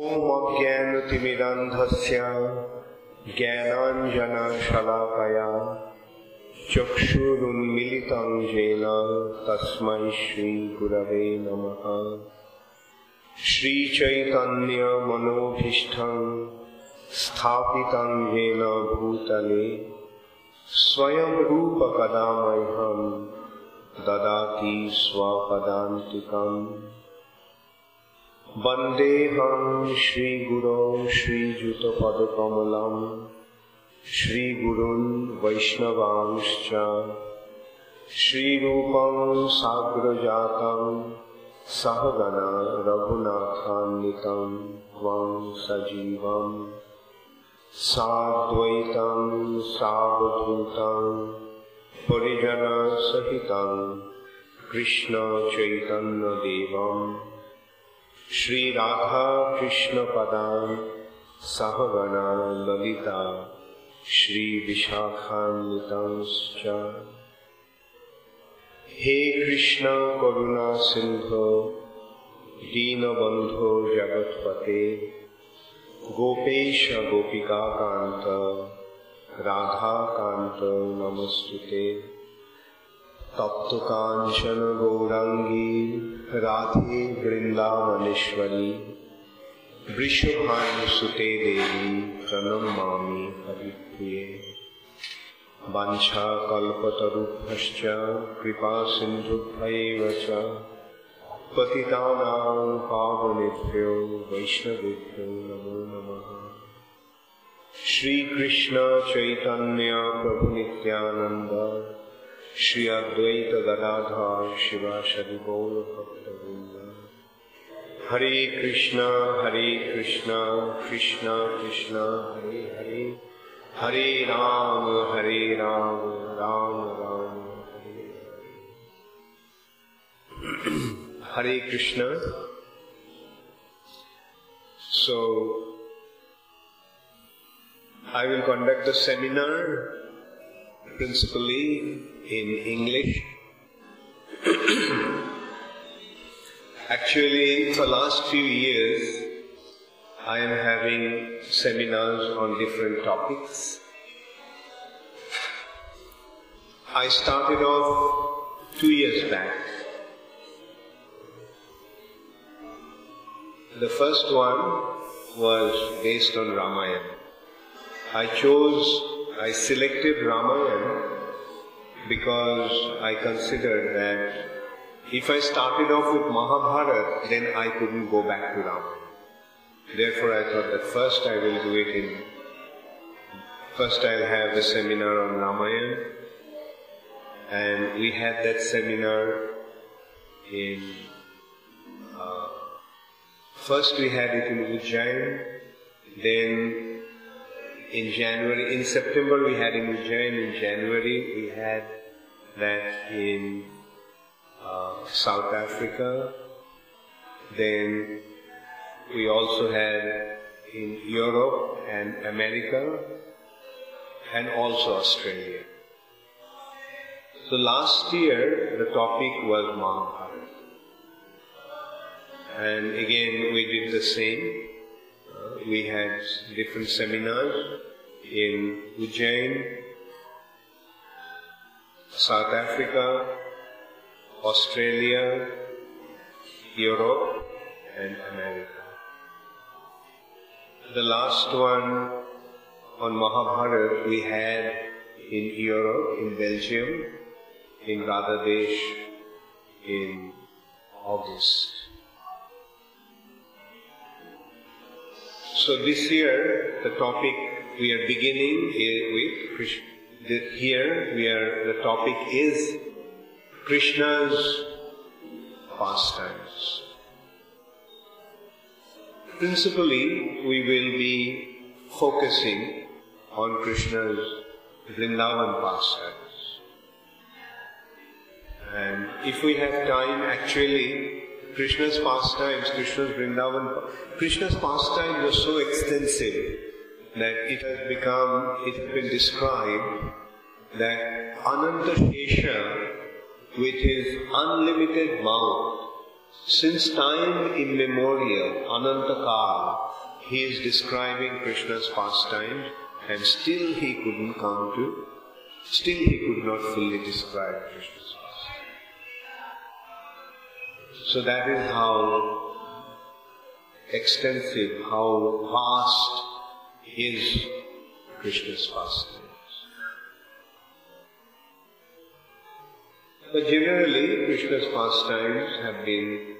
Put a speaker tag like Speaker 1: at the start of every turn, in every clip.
Speaker 1: ओम अज्ञानतिमिरान्धस्य ज्ञानाञ्जनशलाकया चक्षुरुन्मीलितं येन तस्मै श्रीगुरवे नमः। श्रीचैतन्यमनोभीष्टं स्थापितं येन भूतले स्वयं रूप कदा मह्यं ददाति स्वपदान्तिकम्। वन्देऽहं श्रीगुरो श्रीयुतपदकमलं श्रीगुरून् वैष्णवांश्च श्रीरूपं साग्रजातं सहगणा रघुनाथान्वितं त्वं सजीवं साद्वैतं सावधूतं परिजनसहितं कृष्ण चैतन्यदेवं श्री राधा कृष्ण पदान् सहगणा ललिता श्री विशाखान्वितांश्च। हे कृष्ण करुणा सिंधो दीनबंधो जगत्पते गोपेश गोपिका कांत राधा कांत नमस्तुते। तप्त कांचन गौरांगी राधे वृंदावनेश्वरी वृषभानुसुते देवी प्रणमामि हरिप्रिये। वाञ्छाकल्पतरुभ्यश्च कृपा सिन्धुभ्यैव च पतितानां पावनेभ्यो वैष्णवेभ्यो नमो नमः। श्री कृष्ण चैतन्य प्रभु नित्यानंद श्री अद्वैत गदाधर शिवासादि गौर भक्तवृंद। हरे कृष्णा कृष्ण कृष्ण हरे हरे, हरे Ram Ram Ram Hare Hare. Hare Krishna. So, I will conduct the seminar principally in English. Actually, for the last few years, I am having seminars on different topics. I started off 2 years back. The first one was based on Ramayana. I selected Ramayana because I considered that if I started off with Mahabharata, then I couldn't go back to Ramayana. Therefore, I thought that first I'll have a seminar on Ramayana, and we had that seminar in. First we had it in Ujjain, then in September we had in Ujjain, in January we had that in South Africa, then we also had in Europe and America and also Australia. So last year the topic was Mahabharata. And again we did the same. We had different seminars in Ujjain, South Africa, Australia, Europe and America. The last one on Mahabharata we had in Europe, in Belgium, in Radhadesh in August. So this year, the topic we are beginning with Krishna. The topic is Krishna's pastimes. Principally, we will be focusing on Krishna's Vrindavan pastimes. And if we have time, actually, Krishna's pastimes, Krishna's Vrindavan, Krishna's pastimes are so extensive that it has been described that Ananta Shesha, with his unlimited mouth, Since time immemorial, Anantakal, he is describing Krishna's pastimes, and still he could not fully describe Krishna's pastimes. So that is how extensive, how vast is Krishna's pastimes. But generally, Krishna's pastimes have been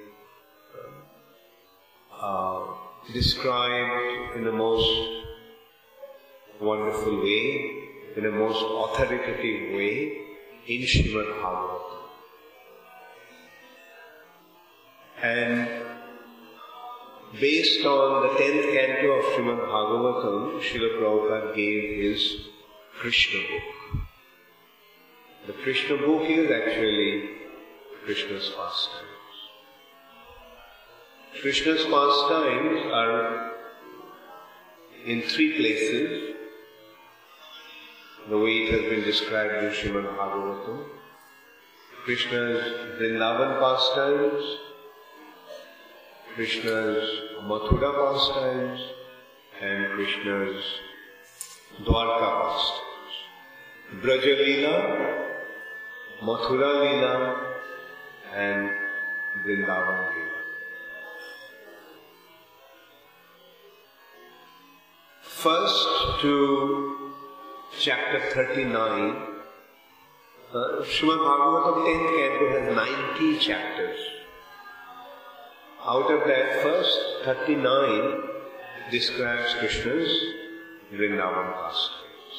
Speaker 1: described in the most wonderful way, in a most authoritative way in Srimad Bhagavatam. And based on the 10th canto of Srimad Bhagavatam, Srila Prabhupada gave his Krishna book. The Krishna book is actually Krishna's pastimes. Krishna's pastimes are in 3 places, the way it has been described in Srimad Bhagavatam. Krishna's Vrindavan pastimes, Krishna's Mathura pastimes, and Krishna's Dwarka pastimes. Braja Leela, Mathura Leela, and Vrindavan Leela. First to chapter 39, Srimad Bhagavatam 10th canto has 90 chapters. Out of that, first 39 describes Krishna's Vrindavan pastimes.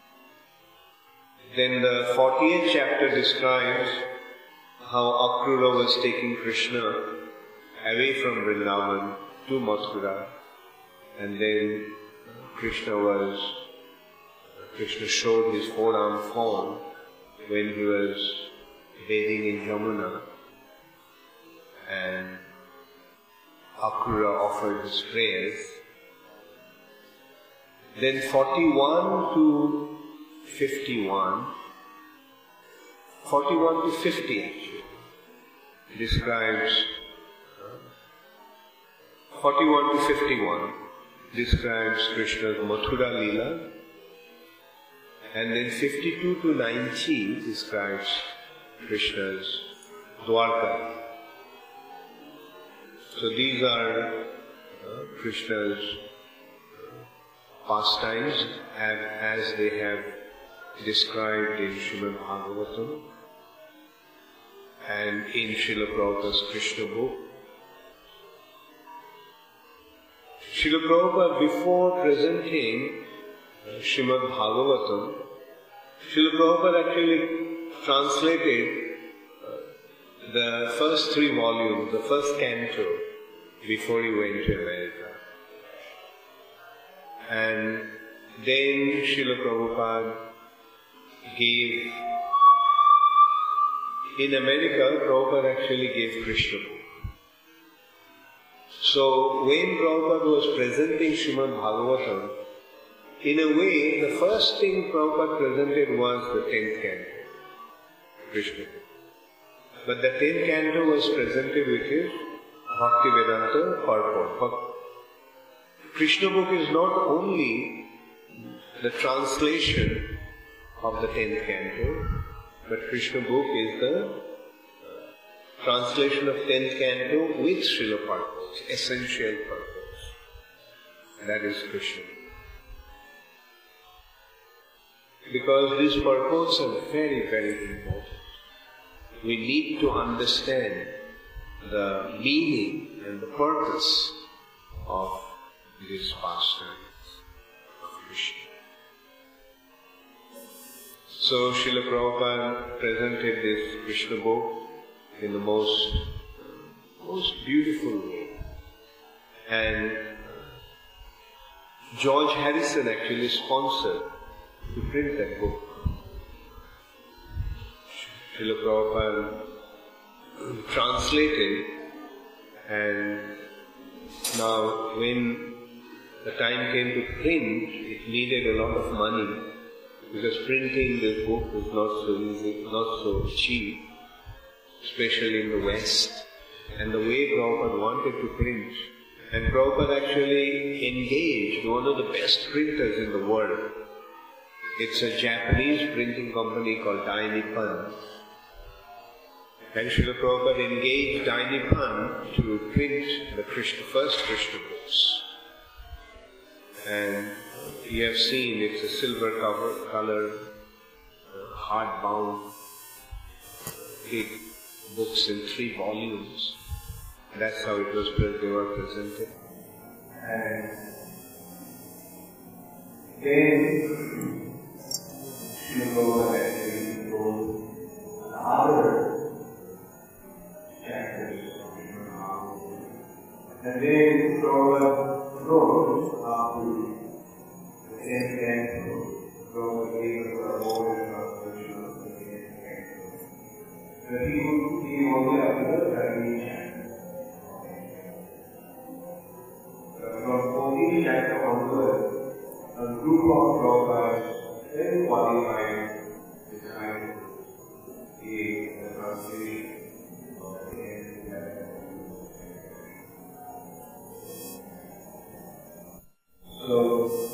Speaker 1: Then the 40th chapter describes how Akrura was taking Krishna away from Vrindavan to Mathura, and then Krishna showed his four-armed form when he was bathing in Yamuna, and Akrura offered his prayers. Then 41 to 50 actually, describes 41 to 51 describes Krishna's Mathura Leela, and then 52 to 90 describes Krishna's Dwarka Leela. So these are Krishna's pastimes as they have described in Srimad Bhagavatam and in Srila Prabhupada's Krishna book. Srila Prabhupada, before presenting Srimad Bhagavatam, Srila Prabhupada actually translated the first 3 volumes, the first canto, before he went to America. And then Srila Prabhupada gave, in America, Prabhupada actually gave Krishna book. So when Prabhupada was presenting Srimad Bhagavatam, in a way, the first thing Prabhupada presented was the 10th canto, Krishna book. But the 10th canto was presented with his Bhaktivedanta purport. But Krishna book is not only the translation of the 10th canto, but Krishna book is the translation of 10th canto with Srila purpose, essential purpose. That is Krishna. Because these purports are very, very important. We need to understand the meaning and the purpose of this pastime of Krishna. So Srila Prabhupada presented this Krishna book in the most beautiful way. And George Harrison actually sponsored to print that book. Srila Prabhupada translated, and now when the time came to print, it needed a lot of money, because printing this book was not so easy, not so cheap, especially in the West. and the way Prabhupada wanted to print. And Prabhupada actually engaged one of the best printers in the world. It's a Japanese printing company called Dai Nippon. And Srila Prabhupada engaged Dai Nippon to print the first Krishna books. And you have seen it's a silver color, hardbound, big books in 3 volumes. That's how it was they were presented. And then Srila Prabhupada actually wrote other chapters of Srimad Bhagavatam. And then Prabhupada wrote up to the 10th canto. Prabhupada gave us a more translation of the 10th canto. But he only up to the 13th chapter. From 14th chapter onwards, a group of Prabhupada's very qualified disciples gave the translation of the 10th chapter. So,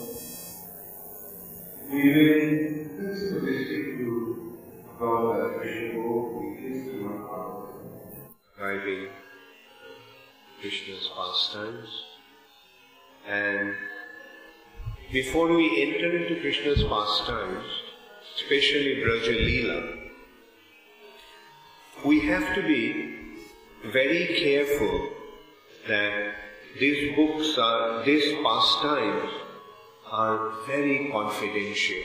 Speaker 1: we will stick to Prabhupada's Krishna book, which is Srimad Bhagavatam, describing Krishna's pastimes. And before we enter into Krishna's pastimes, especially Braja Leela, we have to be very careful that these pastimes are very confidential.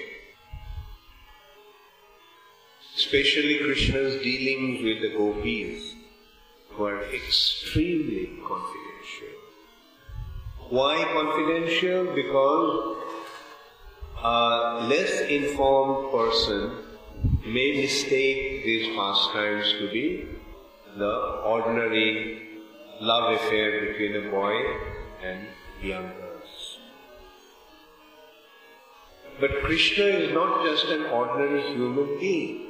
Speaker 1: Especially Krishna's dealings with the gopis were extremely confidential. Why confidential? Because a less informed person may mistake these pastimes to be the ordinary love affair between a boy and young girls. But Krishna is not just an ordinary human being.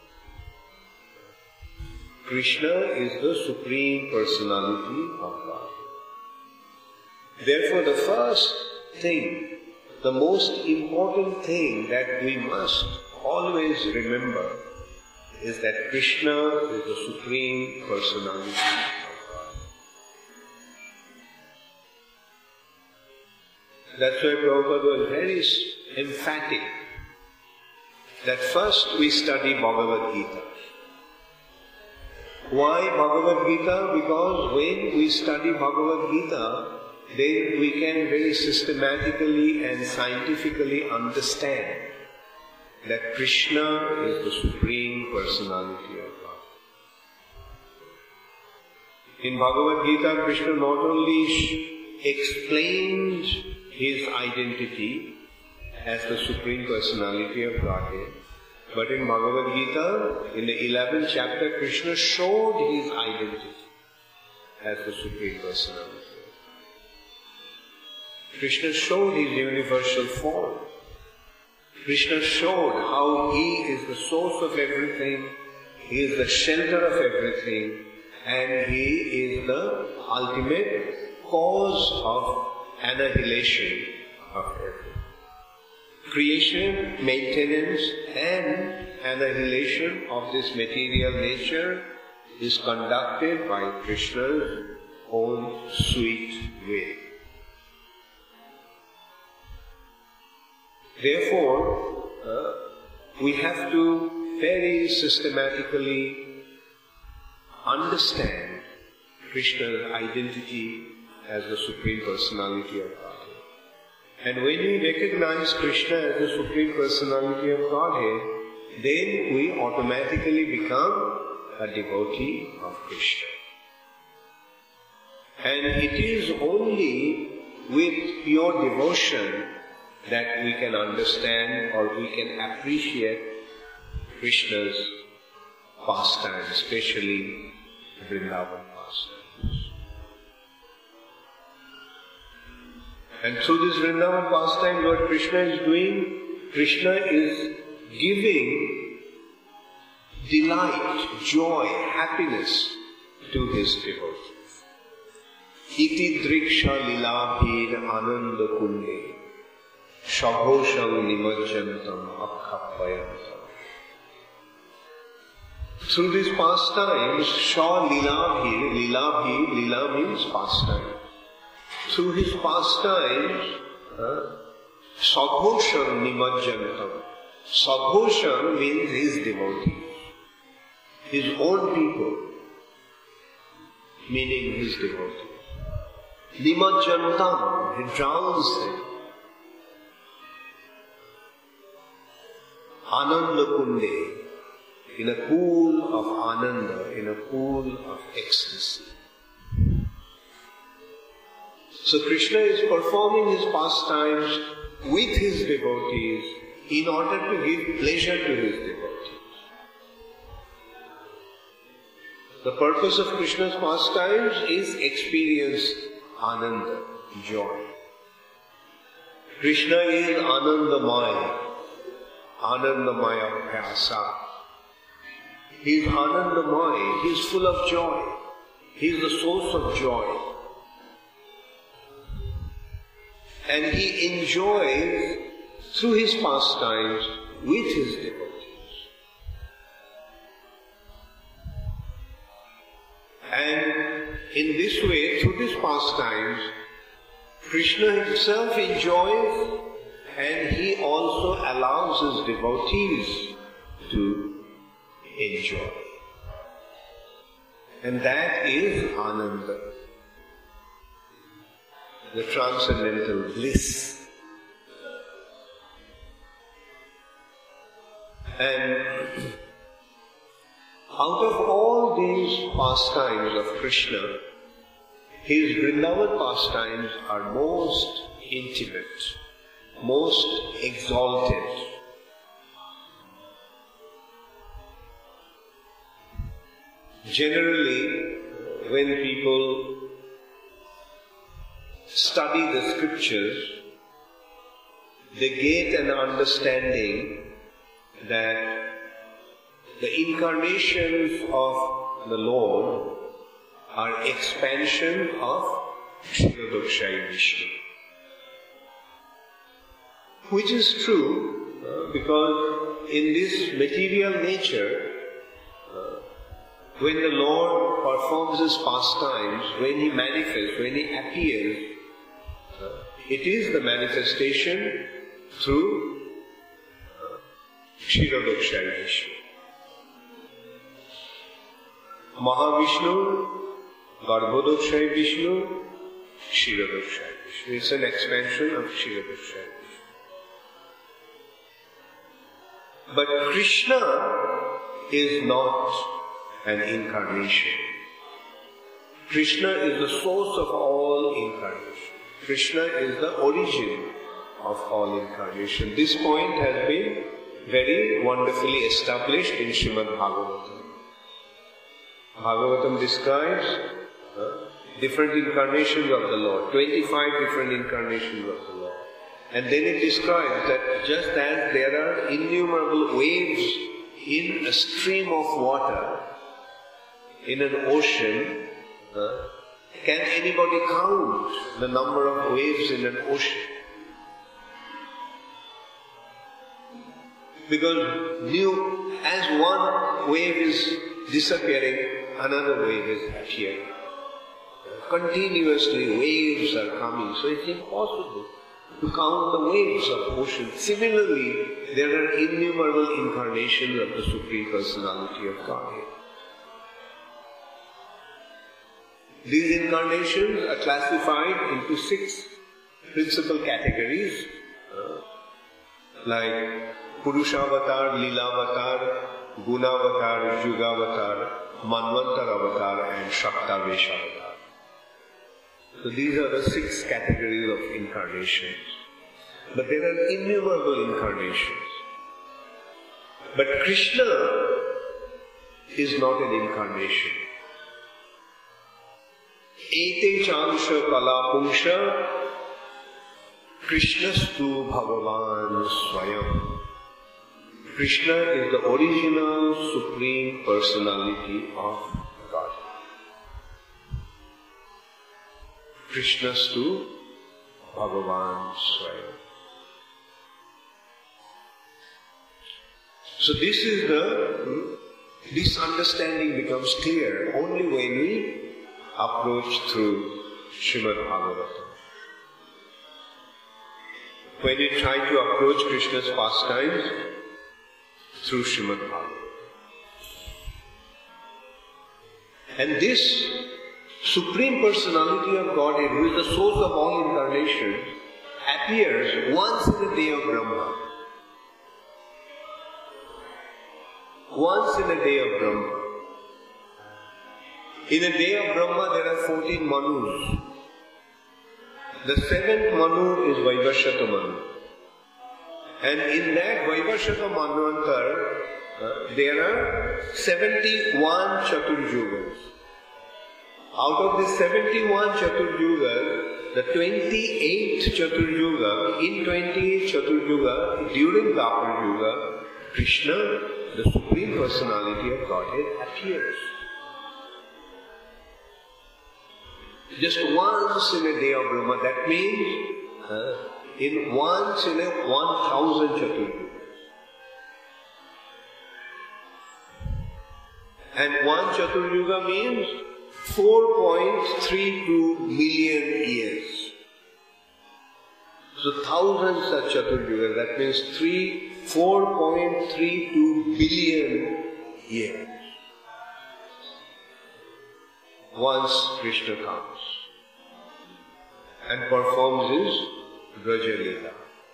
Speaker 1: Krishna is the Supreme Personality of God. Therefore, the first thing, the most important thing that we must always remember is that Krishna is the Supreme Personality of God. That's why Prabhupada was very emphatic that first we study Bhagavad Gita. Why Bhagavad Gita? Because when we study Bhagavad Gita, then we can very systematically and scientifically understand that Krishna is the Supreme Personality of God. In Bhagavad Gita, Krishna not only explained his identity as the Supreme Personality of Godhead, but in Bhagavad Gita, in the 11th chapter, Krishna showed his identity as the Supreme Personality. Krishna showed his universal form. Krishna showed how he is the source of everything, he is the shelter of everything, and he is the ultimate cause of annihilation of everything. Creation, maintenance, and annihilation of this material nature is conducted by Krishna's own sweet way. Therefore, we have to very systematically understand Krishna's identity as the Supreme Personality of Godhead. And when we recognize Krishna as the Supreme Personality of Godhead, then we automatically become a devotee of Krishna. And it is only with pure devotion that we can understand or we can appreciate Krishna's pastimes, especially Vrindavan pastimes. And through this Vrindavan pastime, what Krishna is doing, Krishna is giving delight, joy, happiness to his devotees. Iti driksha lilabhir ananda kunde shabhosham nimajjantam akhapayantam. Through these pastimes, Sha Lilabhir, Lila means pastime. Through his pastimes, Sadhosham Nimajjantam. Sadhosham means his devotees, his own people, meaning his devotees. Nimajjantam, he drowns them. Ananda Kunde, in a pool of ananda, in a pool of ecstasy. So Krishna is performing his pastimes with his devotees in order to give pleasure to his devotees. The purpose of Krishna's pastimes is experience ananda, joy. Krishna is Anandamaya, Anandamaya Bhyasa. He is Anandamaya, he is full of joy. He is the source of joy. And he enjoys through his pastimes with his devotees. And in this way, through these pastimes, Krishna himself enjoys and he also allows his devotees to enjoy. And that is Ananda, the transcendental bliss. And out of all these pastimes of Krishna, his Vrindavan pastimes are most intimate, most exalted. Generally, when people study the scriptures, they get an understanding that the incarnations of the Lord are expansion of Kshirodakshaya Vishnu. Which is true, because in this material nature, when the Lord performs his pastimes, when he manifests, when he appears, it is the manifestation through Kshirodakshaya Vishnu. Mahavishnu, Garbhodakshaya Vishnu, Kshirodakshaya Vishnu. It's an expansion of Kshirodakshaya Vishnu. But Krishna is not an incarnation. Krishna is the source of all incarnation. Krishna is the origin of all incarnation. This point has been very wonderfully established in Srimad Bhagavatam. Bhagavatam describes different incarnations of the Lord, 25 different incarnations of the Lord. And then it describes that just as there are innumerable waves in a stream of water, in an ocean, can anybody count the number of waves in an ocean? Because as one wave is disappearing, another wave is appearing. Continuously waves are coming, so it's impossible to count the waves of ocean. Similarly, there are innumerable incarnations of the Supreme Personality of Godhead. These incarnations are classified into 6 principal categories, like Purushavatar, Lilavatar, Gunavatar, Yugavatar, Manvantar Avatar and Shaktaveshavatar. So these are the 6 categories of incarnations. But there are innumerable incarnations. But Krishna is not an incarnation. Ete chansha kalapungsha Krishnastu Bhagavan Swayam. Krishna is the original Supreme Personality of God. Krishnastu Bhagavan Swayam. So this understanding becomes clear only when we approach through Srimad Bhagavatam. When we try to approach Krishna's pastimes through Srimad Bhagavatam. And this Supreme Personality of Godhead, who is the source of all incarnation, appears once in a day of Brahma. Once in a day of Brahma. In a day of Brahma there are 14 Manus. The 7th Manu is Vaivashata Manu. And in that Vaivashata Manvantar, there are 71 Chaturjugas. Out of the 71 Chaturjugas, the 28th Chaturjuga, in 28th Chaturjuga, during Dwapar Yuga, Krishna, the Supreme Personality of Godhead, appears. Just once in a day of Brahma, that means in once in a 1000 Chaturjugas. And one Chaturjuga means 4.32 million years. So 1000 such Chaturjugas, that means 4.32 billion years. Once Krishna comes and performs his Braja Leela.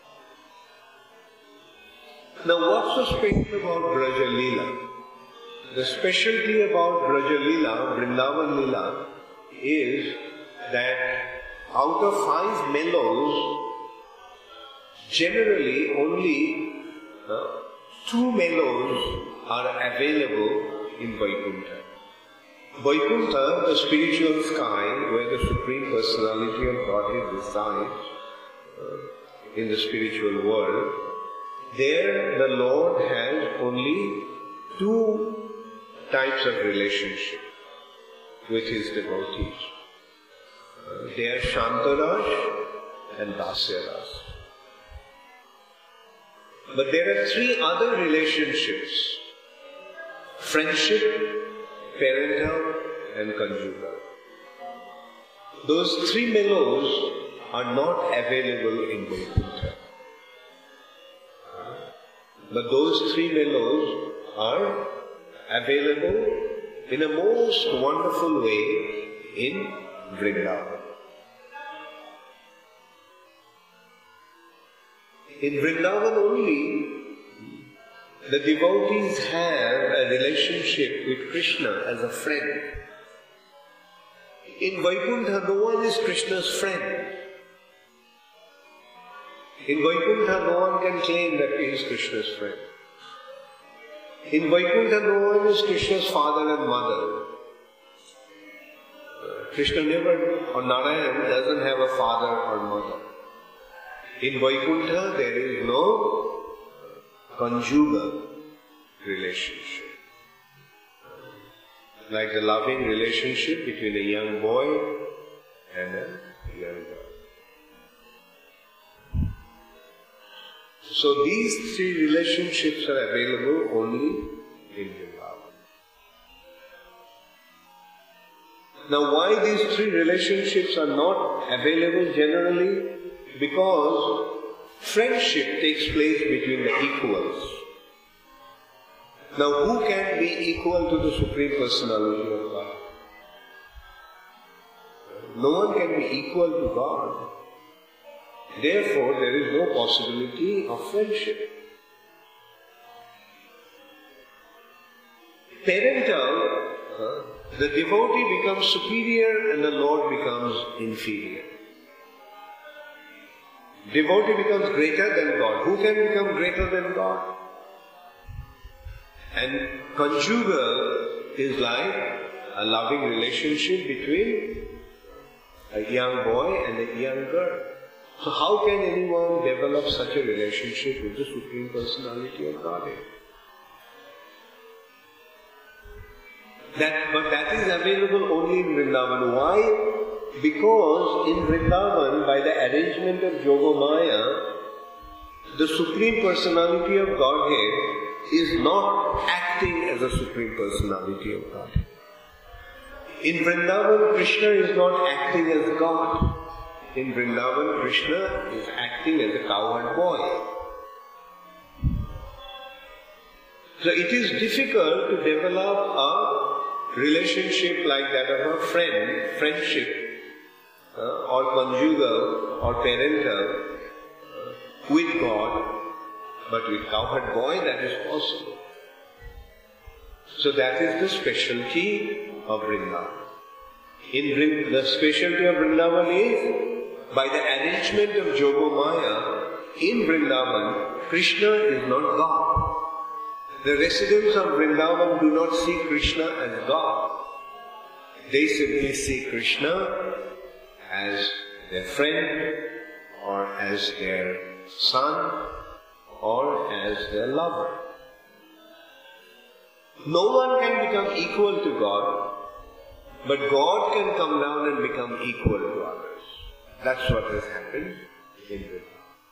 Speaker 1: Now what's so special about Braja Leela? The specialty about Braja Leela, Vrindavan Leela, is that out of 5 mellows, generally only 2 mellows are available in Vaikuntha. Vaikuntha, the spiritual sky where the Supreme Personality of Godhead resides in the spiritual world, there the Lord has only 2 types of relationship with his devotees. They are Shantaraj and Dasyaras. But there are 3 other relationships: friendship, parental and conjugal. Those 3 mellows are not available in Vaikuntha. But those 3 mellows are available in a most wonderful way in Vrindavan. In Vrindavan only, the devotees have a relationship with Krishna as a friend. In Vaikuntha, no one is Krishna's friend. In Vaikuntha, no one can claim that he is Krishna's friend. In Vaikuntha, no one is Krishna's father and mother. Krishna never, or Narayan doesn't have a father or mother. In Vaikuntha, there is no conjugal relationship. Like the loving relationship between a young boy and a young girl. So these 3 relationships are available only in Vrindavan. Now why these 3 relationships are not available generally? Because friendship takes place between the equals. Now who can be equal to the Supreme Personality of God? No one can be equal to God. Therefore, there is no possibility of friendship. Parental, the devotee becomes superior and the Lord becomes inferior. Devotee becomes greater than God. Who can become greater than God? And conjugal is like a loving relationship between a young boy and a young girl. So how can anyone develop such a relationship with the Supreme Personality of Godhead? But that is available only in Vrindavan. Why? Because in Vrindavan, by the arrangement of Yogamaya, the Supreme Personality of Godhead is not acting as a Supreme Personality of Godhead. In Vrindavan, Krishna is not acting as God. In Vrindavan, Krishna is acting as a cowherd boy. So it is difficult to develop a relationship like that of a friendship, or conjugal or parental with God, but with cowherd boy that is possible. So that is the specialty of Vrindavan. The specialty of Vrindavan is, by the arrangement of Yogamaya, in Vrindavan, Krishna is not God. The residents of Vrindavan do not see Krishna as God. They simply see Krishna as their friend, or as their son, or as their lover. No one can become equal to God, but God can come down and become equal to others. That's what has happened in Vrindavan.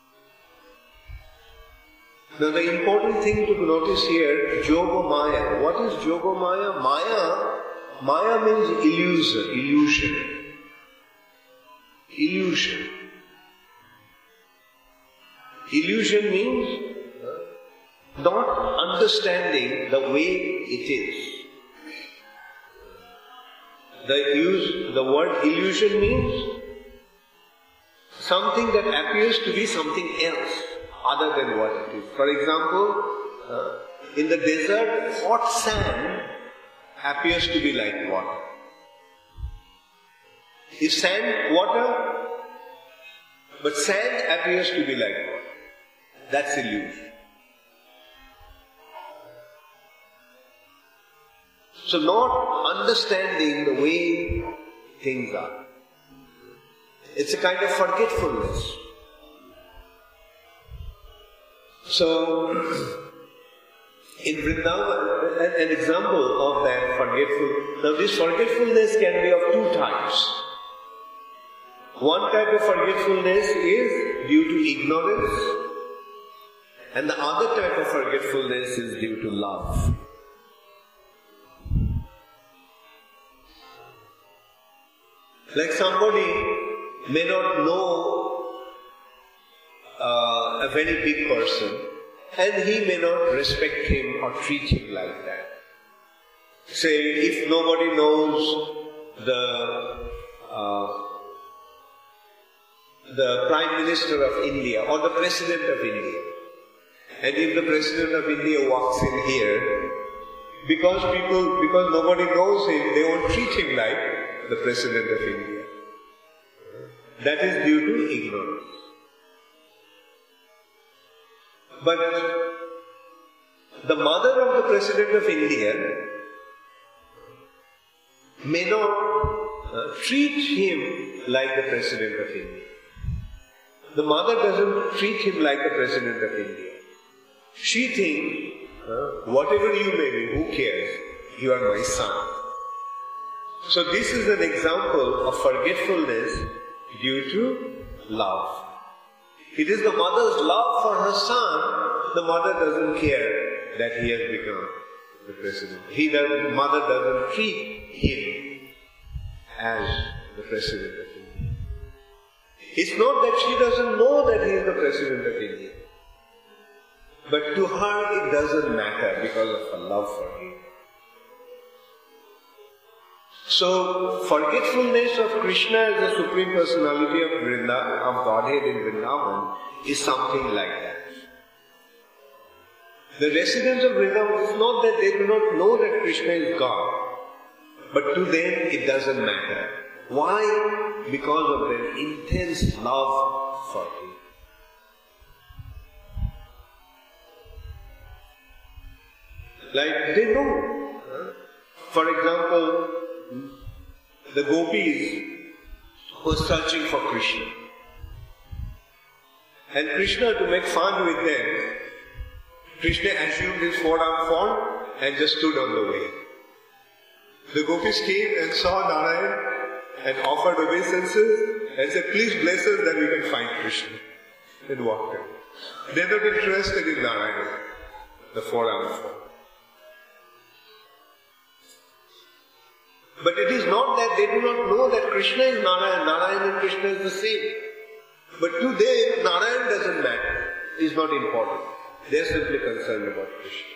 Speaker 1: Now the important thing to notice here, Yogamaya. What is Yogamaya? Maya means illusion. Illusion means not understanding the way it is. The word illusion means something that appears to be something else other than what it is. For example, in the desert, hot sand appears to be like water. Is sand water? But sand appears to be like water. That's illusion. So not understanding the way things are. It's a kind of forgetfulness. So, in Vrindavan, an example of that forgetfulness. Now this forgetfulness can be of two types. One type of forgetfulness is due to ignorance, and the other type of forgetfulness is due to love. Like somebody may not know a very big person, and he may not respect him or treat him like that. Say, if nobody knows the Prime Minister of India or the President of India, and if the President of India walks in here, because nobody knows him, they won't treat him like the President of India. That is due to ignorance. But the mother of the President of India may not treat him like the President of India. The mother doesn't treat him like the President of India. She thinks, whatever you may be, who cares? You are my son. So this is an example of forgetfulness due to love. It is the mother's love for her son. The mother doesn't care that he has become the president. The mother doesn't treat him as the President of India. It's not that she doesn't know that he is the President of India. But to her it doesn't matter because of her love for him. So, forgetfulness of Krishna as the Supreme Personality of Godhead in Vrindavan is something like that. The residents of Vrindavan, it's not that they do not know that Krishna is God, but to them it doesn't matter. Why? Because of their intense love for him. Like they know. For example, the gopis were searching for Krishna. And Krishna, to make fun with them, Krishna assumed his four-armed form and just stood on the way. The gopis came and saw Narayan and offered obeisances and said, please bless us that we can find Krishna. And walked in. They are not interested in Narayana, the 4-armed form. But it is not that they do not know that Krishna is Narayana, Narayana and Krishna is the same. But to them, Narayana doesn't matter, is not important. They are simply concerned about Krishna.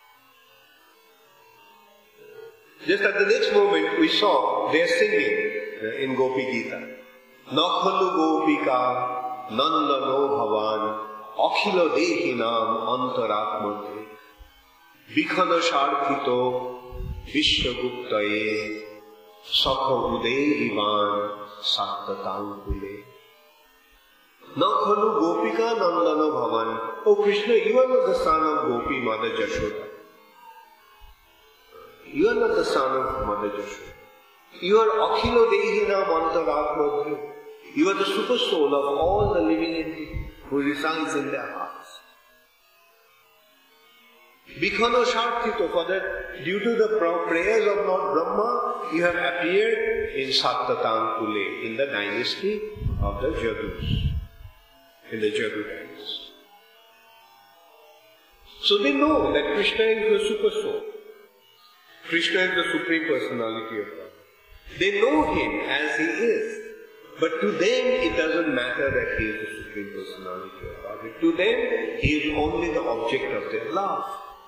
Speaker 1: Just at the next moment, we saw they are singing in Gopi Gita. Nakhalu Gopika Nandano Bhavan Akhilo Dehinam Antaratmante Vikhana Sharkito Vishwaguptaye Sakha Uday Ivan Sattatankule. Nakhalu Gopika Nandano Bhavan. Oh Krishna, you are not the son of Gopi, Mother Jashoda. You are not the son of Mother Jashoda. You are Akhilo Dehinam Antaratmante. You are the super soul of all the living entities who resides in their hearts. Vikhana Sharkito, for that, due to the prayers of Lord Brahma, you have appeared in Sattatankule, in the dynasty of the Jadus, in the Jadu dynasty. So they know that Krishna is the super soul. Krishna is the Supreme Personality of God. They know Him as He is. But to them, it doesn't matter that He is the Supreme Personality of God. To them, He is only the object of their love.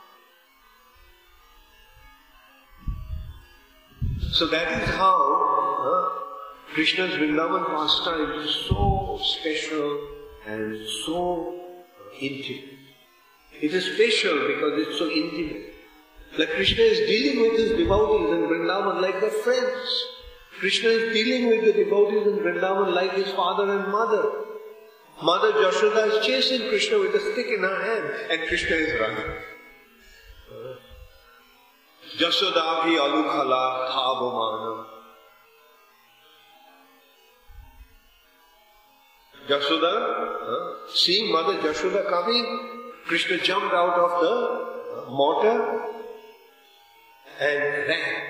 Speaker 1: So that is how Krishna's Vrindavan pastime is so special and so intimate. It is special because it's so intimate. Like Krishna is dealing with his devotees in Vrindavan like their friends. Krishna is dealing with the devotees in Vrindavan like his father and mother. Mother Jashoda is chasing Krishna with a stick in her hand and Krishna is running. Jashoda ki alukhala thabomana. Jashoda, seeing Mother Jashoda coming, Krishna jumped out of the mortar and ran.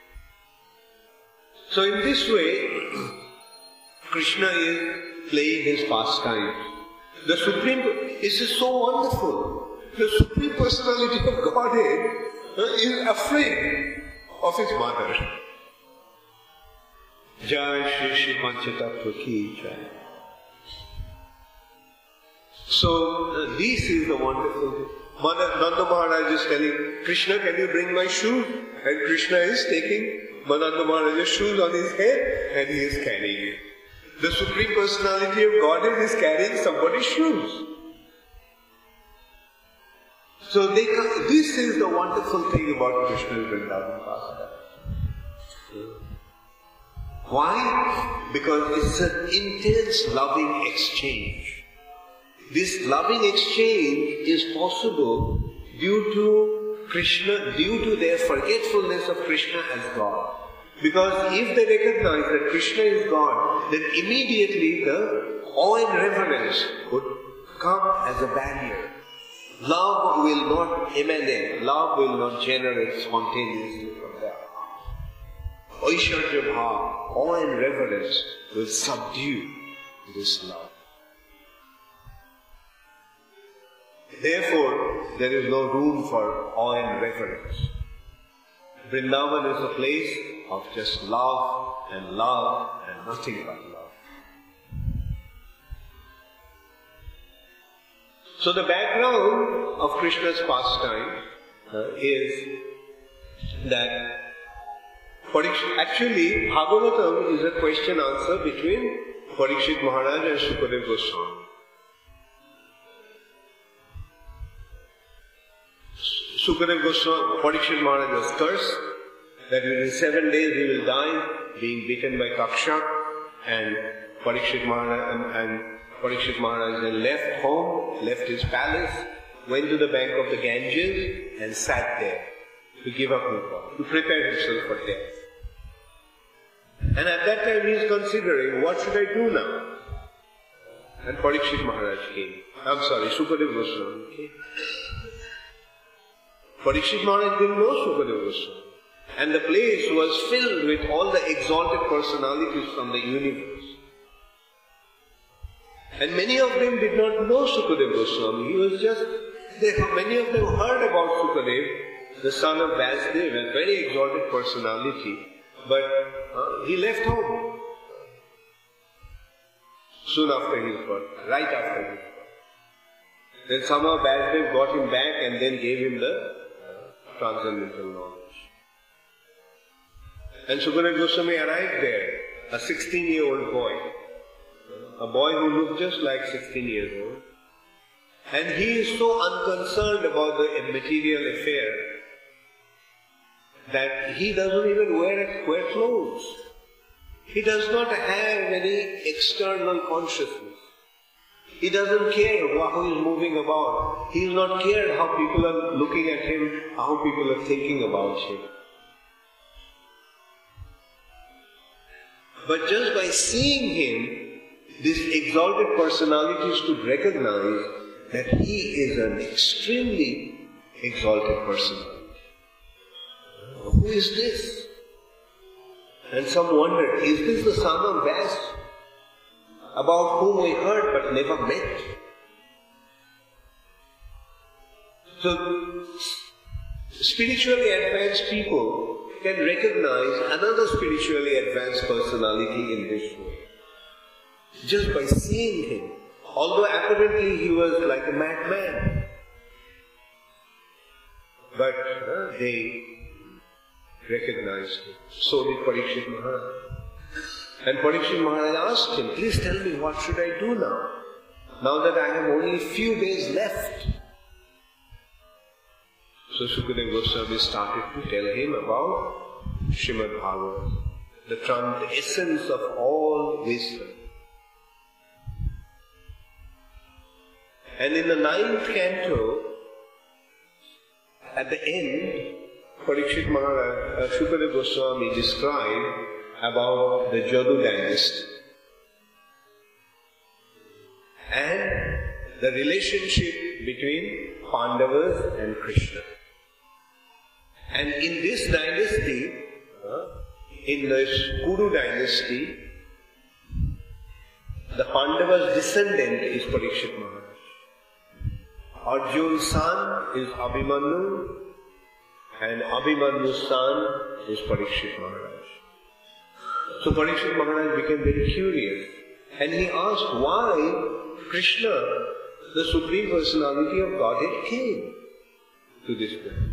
Speaker 1: So in this way, Krishna is playing his pastime. The Supreme, this is so wonderful. The Supreme Personality of Godhead is afraid of his mother. Jai Shri Shri Panchatattva ki Jai. So this is the wonderful thing. Mother Nanda Maharaj is telling, Krishna, can you bring my shoe? And Krishna is taking Nanda Maharaj's shoes on his head and he is carrying it. The Supreme Personality of Godhead is carrying somebody's shoes. So this is the wonderful thing about Krishna's Vrindavan pastime. Why? Because it's an intense loving exchange. This loving exchange is possible due to Krishna, due to their forgetfulness of Krishna as God. Because if they recognize that Krishna is God, then immediately the awe and reverence would come as a barrier. Love will not emanate, love will not generate spontaneously from there. Aishwarya bhava, awe and reverence will subdue this love. Therefore, there is no room for awe and reverence. Vrindavan is a place of just love and nothing but love. So the background of Krishna's pastime is that actually Bhagavatam is a question answer between Parikshit Maharaj and Sukadeva Goswami. Sukadeva Goswami, Parikshit Maharaj was cursed that within 7 days he will die, being beaten by Taksha, and Parikshit Maharaj then left home, left his palace, went to the bank of the Ganges and sat there to give up his body, to prepare himself for death. And at that time he is considering, what should I do now? And Parikshit Maharaj came. Sukadeva Goswami came. Parikshit Maharaj didn't know Sukadeva Goswami. And the place was filled with all the exalted personalities from the universe. And many of them did not know Sukadeva Goswami. He was just, many of them heard about Sukadeva, the son of Vasudeva, a very exalted personality. But he left home soon after his birth, right after his birth. Then somehow Vasudeva got him back and then gave him the transcendental knowledge. And Sukadeva Goswami arrived there, a 16-year-old boy. A boy who looked just like 16 years old. And he is so unconcerned about the material affair that he doesn't even wear clothes. He does not have any external consciousness. He doesn't care how he is moving about. He is not cared how people are looking at him, how people are thinking about him. But just by seeing him, this exalted personality should recognize that he is an extremely exalted personality. Who is this? And some wondered, is this the son of Vas, about whom we heard but never met? So, spiritually advanced people can recognize another spiritually advanced personality in this way. Just by seeing him, although apparently he was like a madman. But they recognized him. So did Parikshit Maharaj. And Parikshit Maharaj asked him, please tell me, what should I do now? Now that I have only few days left. So Sukadeva Goswami started to tell him about Srimad Bhagavatam, the essence of all wisdom. And in the 9th canto, at the end, Parikshit Maharaj, Sukadeva Goswami described about the Jadu dynasty and the relationship between Pandavas and Krishna. And in this dynasty, in the Kuru dynasty, the Pandavas' descendant is Parikshit Maharaj. Arjun's son is Abhimanyu, and Abhimanyu's son is Parikshit Maharaj. So Parikshit Maharaj became very curious, and he asked why Krishna, the Supreme Personality of Godhead, came to this planet.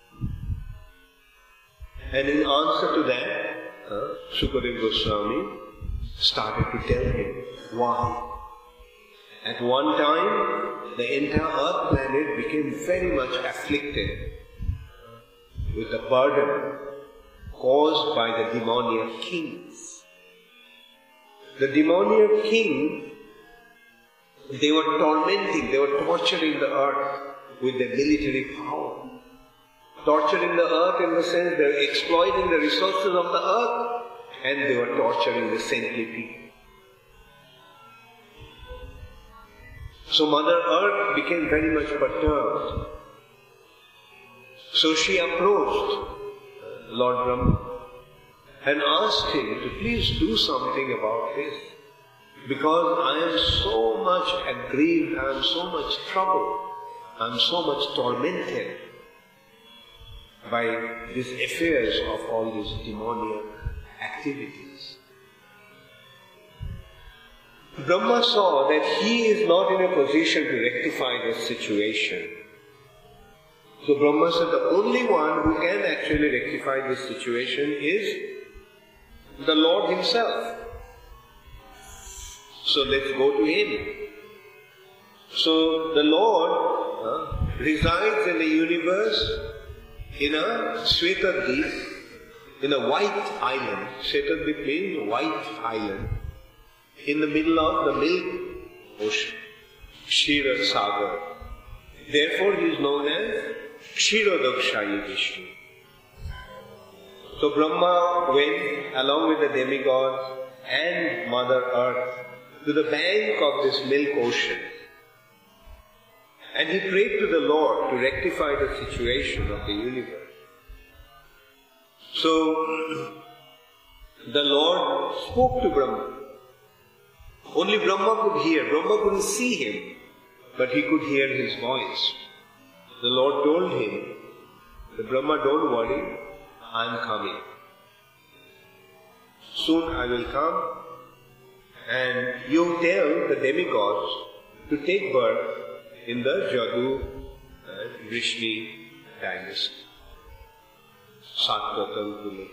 Speaker 1: And in answer to that, Sukadeva Goswami started to tell him why. At one time, the entire earth planet became very much afflicted with the burden caused by the demoniac kings. The demoniac king, they were tormenting, they were torturing the earth with their military power. Torturing the earth in the sense they were exploiting the resources of the earth, and they were torturing the saintly people. So Mother Earth became very much perturbed. So she approached Lord Brahma and asked him to please do something about this, because I am so much aggrieved, I am so much troubled, I am so much tormented by these affairs of all these demoniac activities. Brahma saw that he is not in a position to rectify this situation. So Brahma said the only one who can actually rectify this situation is the Lord himself. So let's go to him. So the Lord resides in the universe in a Svetadvip, in a white island. Svetadvip means white island, in the middle of the milk ocean, Kshira Sagar. Therefore he is known as Kshirodakshayi Vishnu. So Brahma went along with the demigods and Mother Earth to the bank of this milk ocean. And he prayed to the Lord to rectify the situation of the universe. So, the Lord spoke to Brahma. Only Brahma could hear. Brahma couldn't see him, but he could hear his voice. The Lord told him, Brahma, don't worry, I am coming. Soon I will come, and you tell the demigods to take birth in the Jadu and Vrishni dynasty. Satvatam Kulu.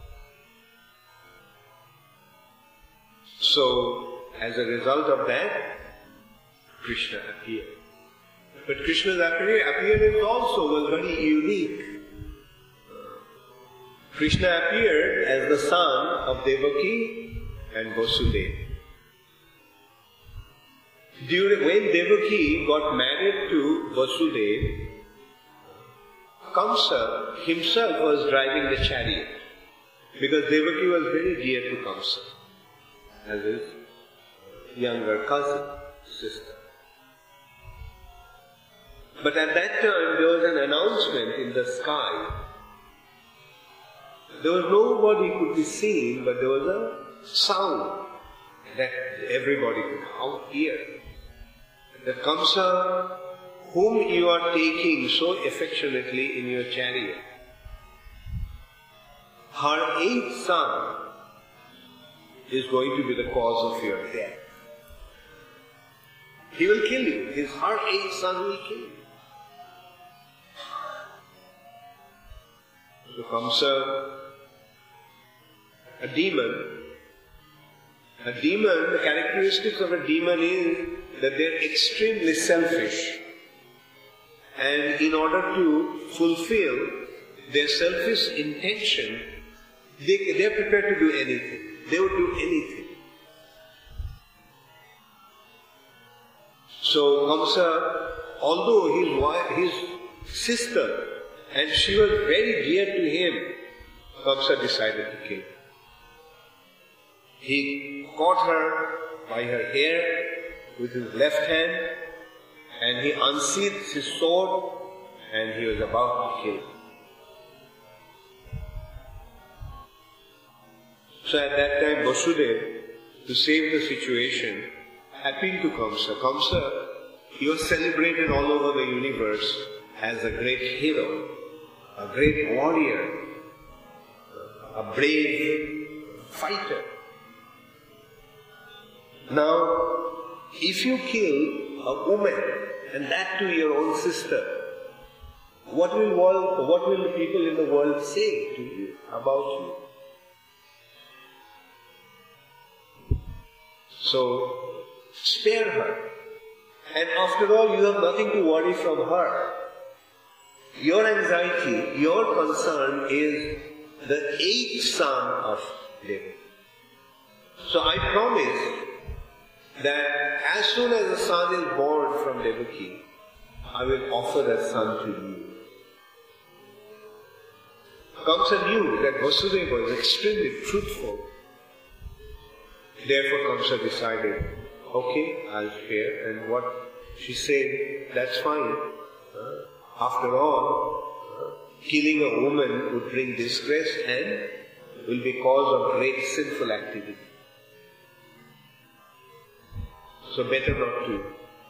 Speaker 1: So, as a result of that, Krishna appeared. But Krishna's appearance also was very unique. Krishna appeared as the son of Devaki and Vasudeva. When Devaki got married to Vasudeva, Kamsa himself was driving the chariot, because Devaki was very dear to Kamsa as his younger cousin, sister. But at that time there was an announcement in the sky. There was nobody could be seen, but there was a sound that everybody could hear. That Kamsa, whom you are taking so affectionately in your chariot, her 8th son is going to be the cause of your death. He will kill you. Her 8th son will kill you. So Kamsa, a demon, the characteristics of a demon is that they are extremely selfish, and in order to fulfill their selfish intention, they are prepared to do anything. They would do anything. So Kamsa, although his sister, and she was very dear to him, Kamsa decided to kill her. He caught her by her hair with his left hand, and he unsheathed his sword, and he was about to kill her. So at that time, Vasudeva, to save the situation, appealed to Kamsa. Kamsa, he was celebrated all over the universe as a great hero, a great warrior, a brave fighter. Now, if you kill a woman, and that to your own sister, what will the people in the world say to you, about you? So, spare her. And after all, you have nothing to worry from her. Your anxiety, your concern is the 8th son of Devaki. So I promise that as soon as a son is born from Devaki, I will offer that son to you. Kamsa knew that Vasudeva was extremely truthful. Therefore Kamsa decided, okay, I'll spare, and what she said, that's fine. After all, killing a woman would bring disgrace and will be cause of great sinful activity. So better not to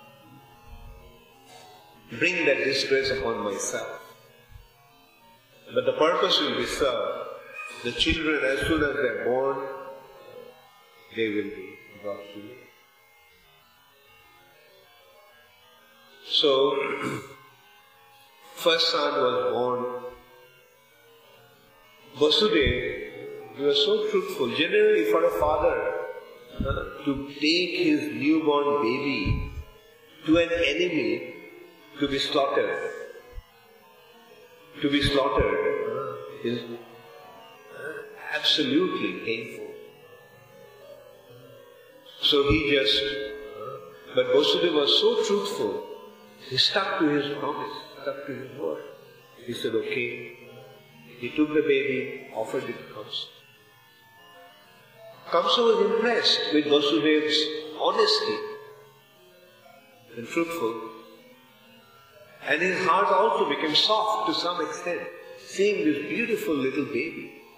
Speaker 1: bring that disgrace upon myself. But the purpose will be served. The children, as soon as they are born, they will be brought to me. So, first son was born. Vasudeva, he was so truthful. Generally, for a father to take his newborn baby to an enemy to be slaughtered is absolutely painful. So but Vasudeva was so truthful, he stuck to his promise, stuck to his word. He said, okay. He took the baby, offered it to Kamsa. Kamsa was impressed with Vasudeva's honesty and truthful. And his heart also became soft to some extent, seeing this beautiful little baby.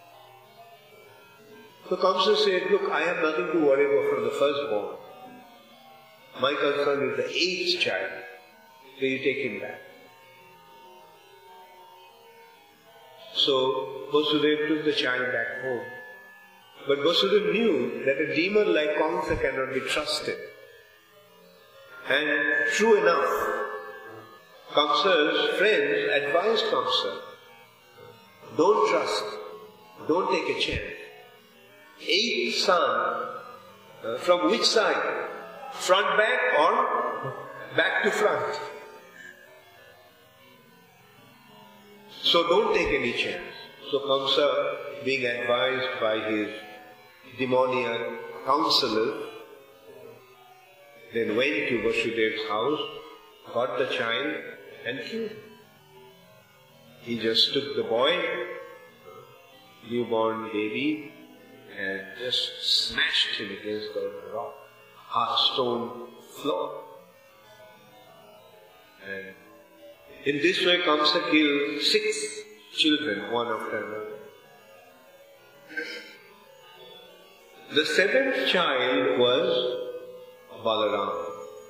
Speaker 1: So Kamsa said, look, I have nothing to worry about from the firstborn. My concern is the 8th child. So you take him back. So Vasudeva took the child back home. But Vasudeva knew that a demon like Kamsa cannot be trusted. And true enough, Kamsa's friends advised Kamsa, don't trust, don't take a chance. 8th son, from which side? Front back or back to front? So don't take any chance. So Kamsa, being advised by his demoniac counselor, then went to Vasudeva's house, got the child and killed him. He just took the boy, newborn baby, and just smashed him against the rock, stone floor. And in this way Kamsa killed 6 children, one after another. The 7th child was Balaram,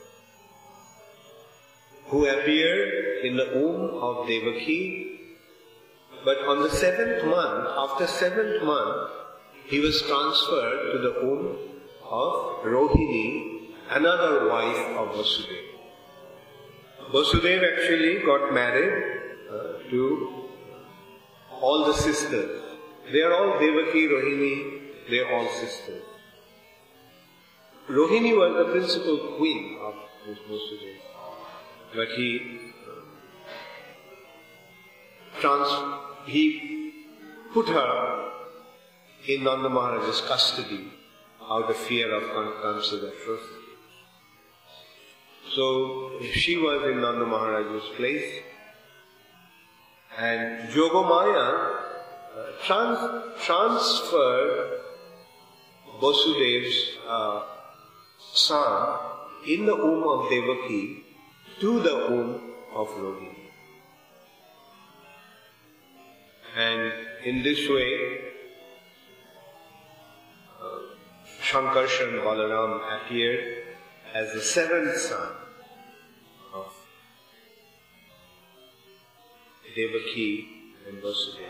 Speaker 1: who appeared in the womb of Devaki, but on the 7th month, after 7th month, he was transferred to the womb of Rohini, another wife of Vasudeva. Vasudeva actually got married to all the sisters. They are all Devaki, Rohini, they are all sisters. Rohini was the principal queen of Vasudeva, but he put her in Nanda Maharaja's custody out of fear of Kamsa's atrocity. So she was in Nanda Maharaja's place, and Yogamaya transferred Vasudeva's son in the womb of Devaki to the womb of Rohini. And in this way, Shankarshan Balaram appeared as the 7th son of Devaki and Vasudeva.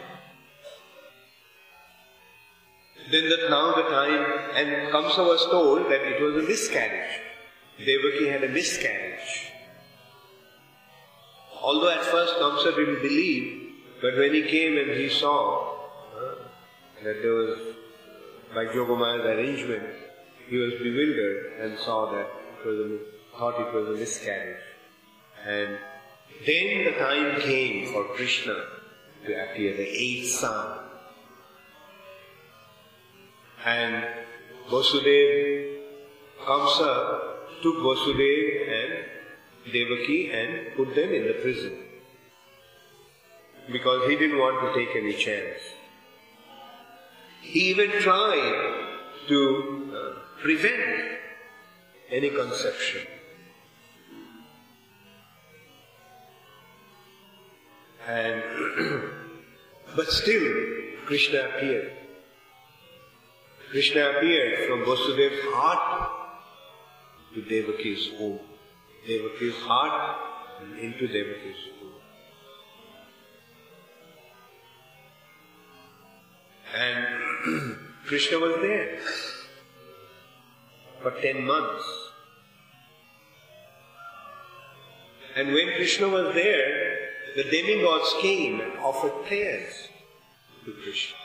Speaker 1: Then now the time, and Kamsa was told that it was a miscarriage. Devaki had a miscarriage. Although at first Kamsa didn't believe, but when he came and he saw that there was, like Yogamaya's arrangement, he was bewildered and saw that thought it was a miscarriage. And then the time came for Krishna to appear, the 8th son. And Kamsa took Vasudeva and Devaki and put them in the prison, because he didn't want to take any chance. He even tried to prevent any conception. And but still Krishna appeared. Krishna appeared from Vasudeva's heart to Devaki's womb. Devaki's heart and into Devaki's womb. And Krishna was there for 10 months. And when Krishna was there, the demigods came and offered prayers to Krishna.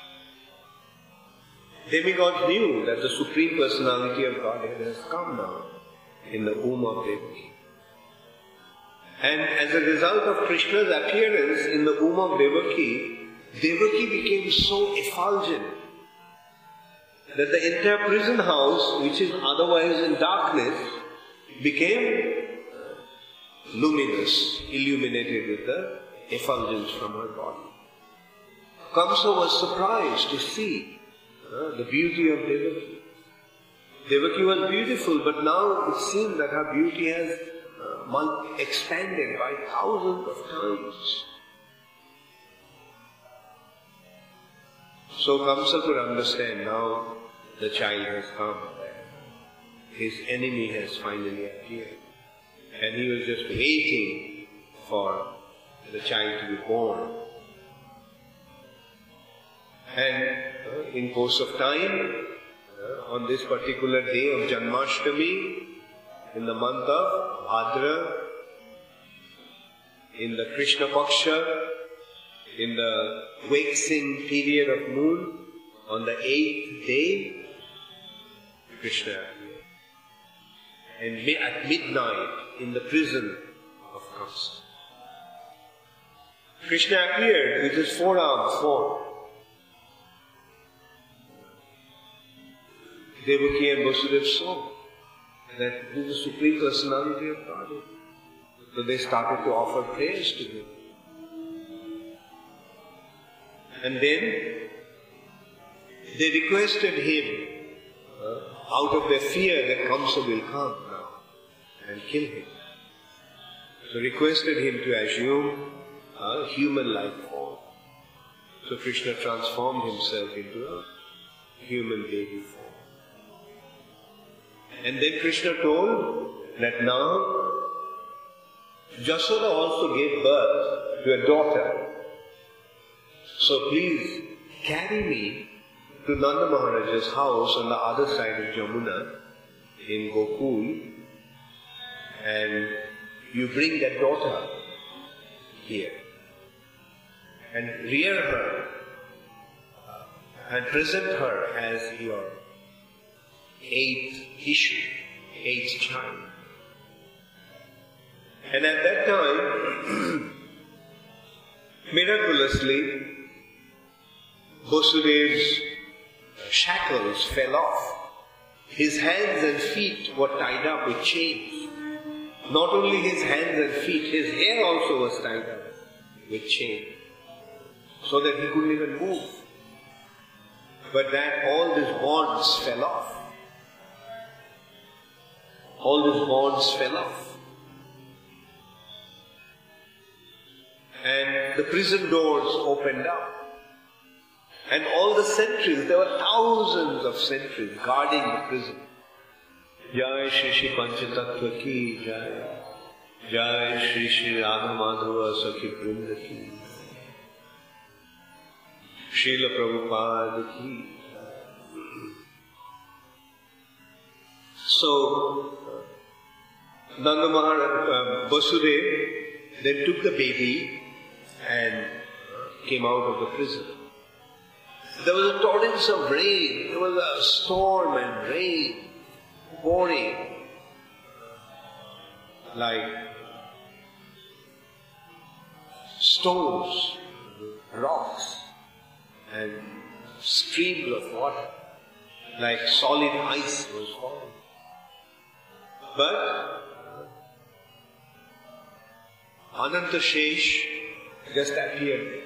Speaker 1: Demigods knew that the Supreme Personality of Godhead has come now in the womb of Devaki. And as a result of Krishna's appearance in the womb of Devaki, Devaki became so effulgent that the entire prison house, which is otherwise in darkness, became luminous, illuminated with the effulgence from her body. Kamsa was surprised to see the beauty of Devaki. Devaki was beautiful, but now it seemed that her beauty has expanded by thousands of times. So Kamsa could understand now the child has come. His enemy has finally appeared. And he was just waiting for the child to be born. And in course of time, on this particular day of Janmashtami, in the month of Bhadra, in the Krishna Paksha, in the waxing period of moon, on the 8th day, Krishna appeared. And at midnight, in the prison of Kamsa, Krishna appeared with his forearm formed. Devaki and Vasudeva saw that this is the Supreme Personality of Godhead. So they started to offer prayers to him. And then they requested him, out of their fear that Kamsa will come now and kill him. So requested him to assume a human-like form. So Krishna transformed himself into a human baby form. And then Krishna told that now Jasoda also gave birth to a daughter. So please carry me to Nanda Maharaja's house on the other side of Jamuna in Gokul, and you bring that daughter here and rear her and present her as your 8th issue, 8th child. And at that time, miraculously, Vasudeva's shackles fell off. His hands and feet were tied up with chains. Not only his hands and feet, his hair also was tied up with chains, so that he couldn't even move. But that all these bonds fell off. All these bonds fell off. And the prison doors opened up. And all the sentries, there were thousands of sentries guarding the prison. Jai Shri Shri Panchatattva ki Jai. Jai Shri Shri Radha Madhava Sakhi Vrinda ki. Srila Prabhupada ki. So, Nanda Maharaj, Vasudeva then took the baby and came out of the prison. There was a torrent of rain, there was a storm and rain pouring like stones, rocks, and streams of water, like solid ice was falling. But Anantashesh just appeared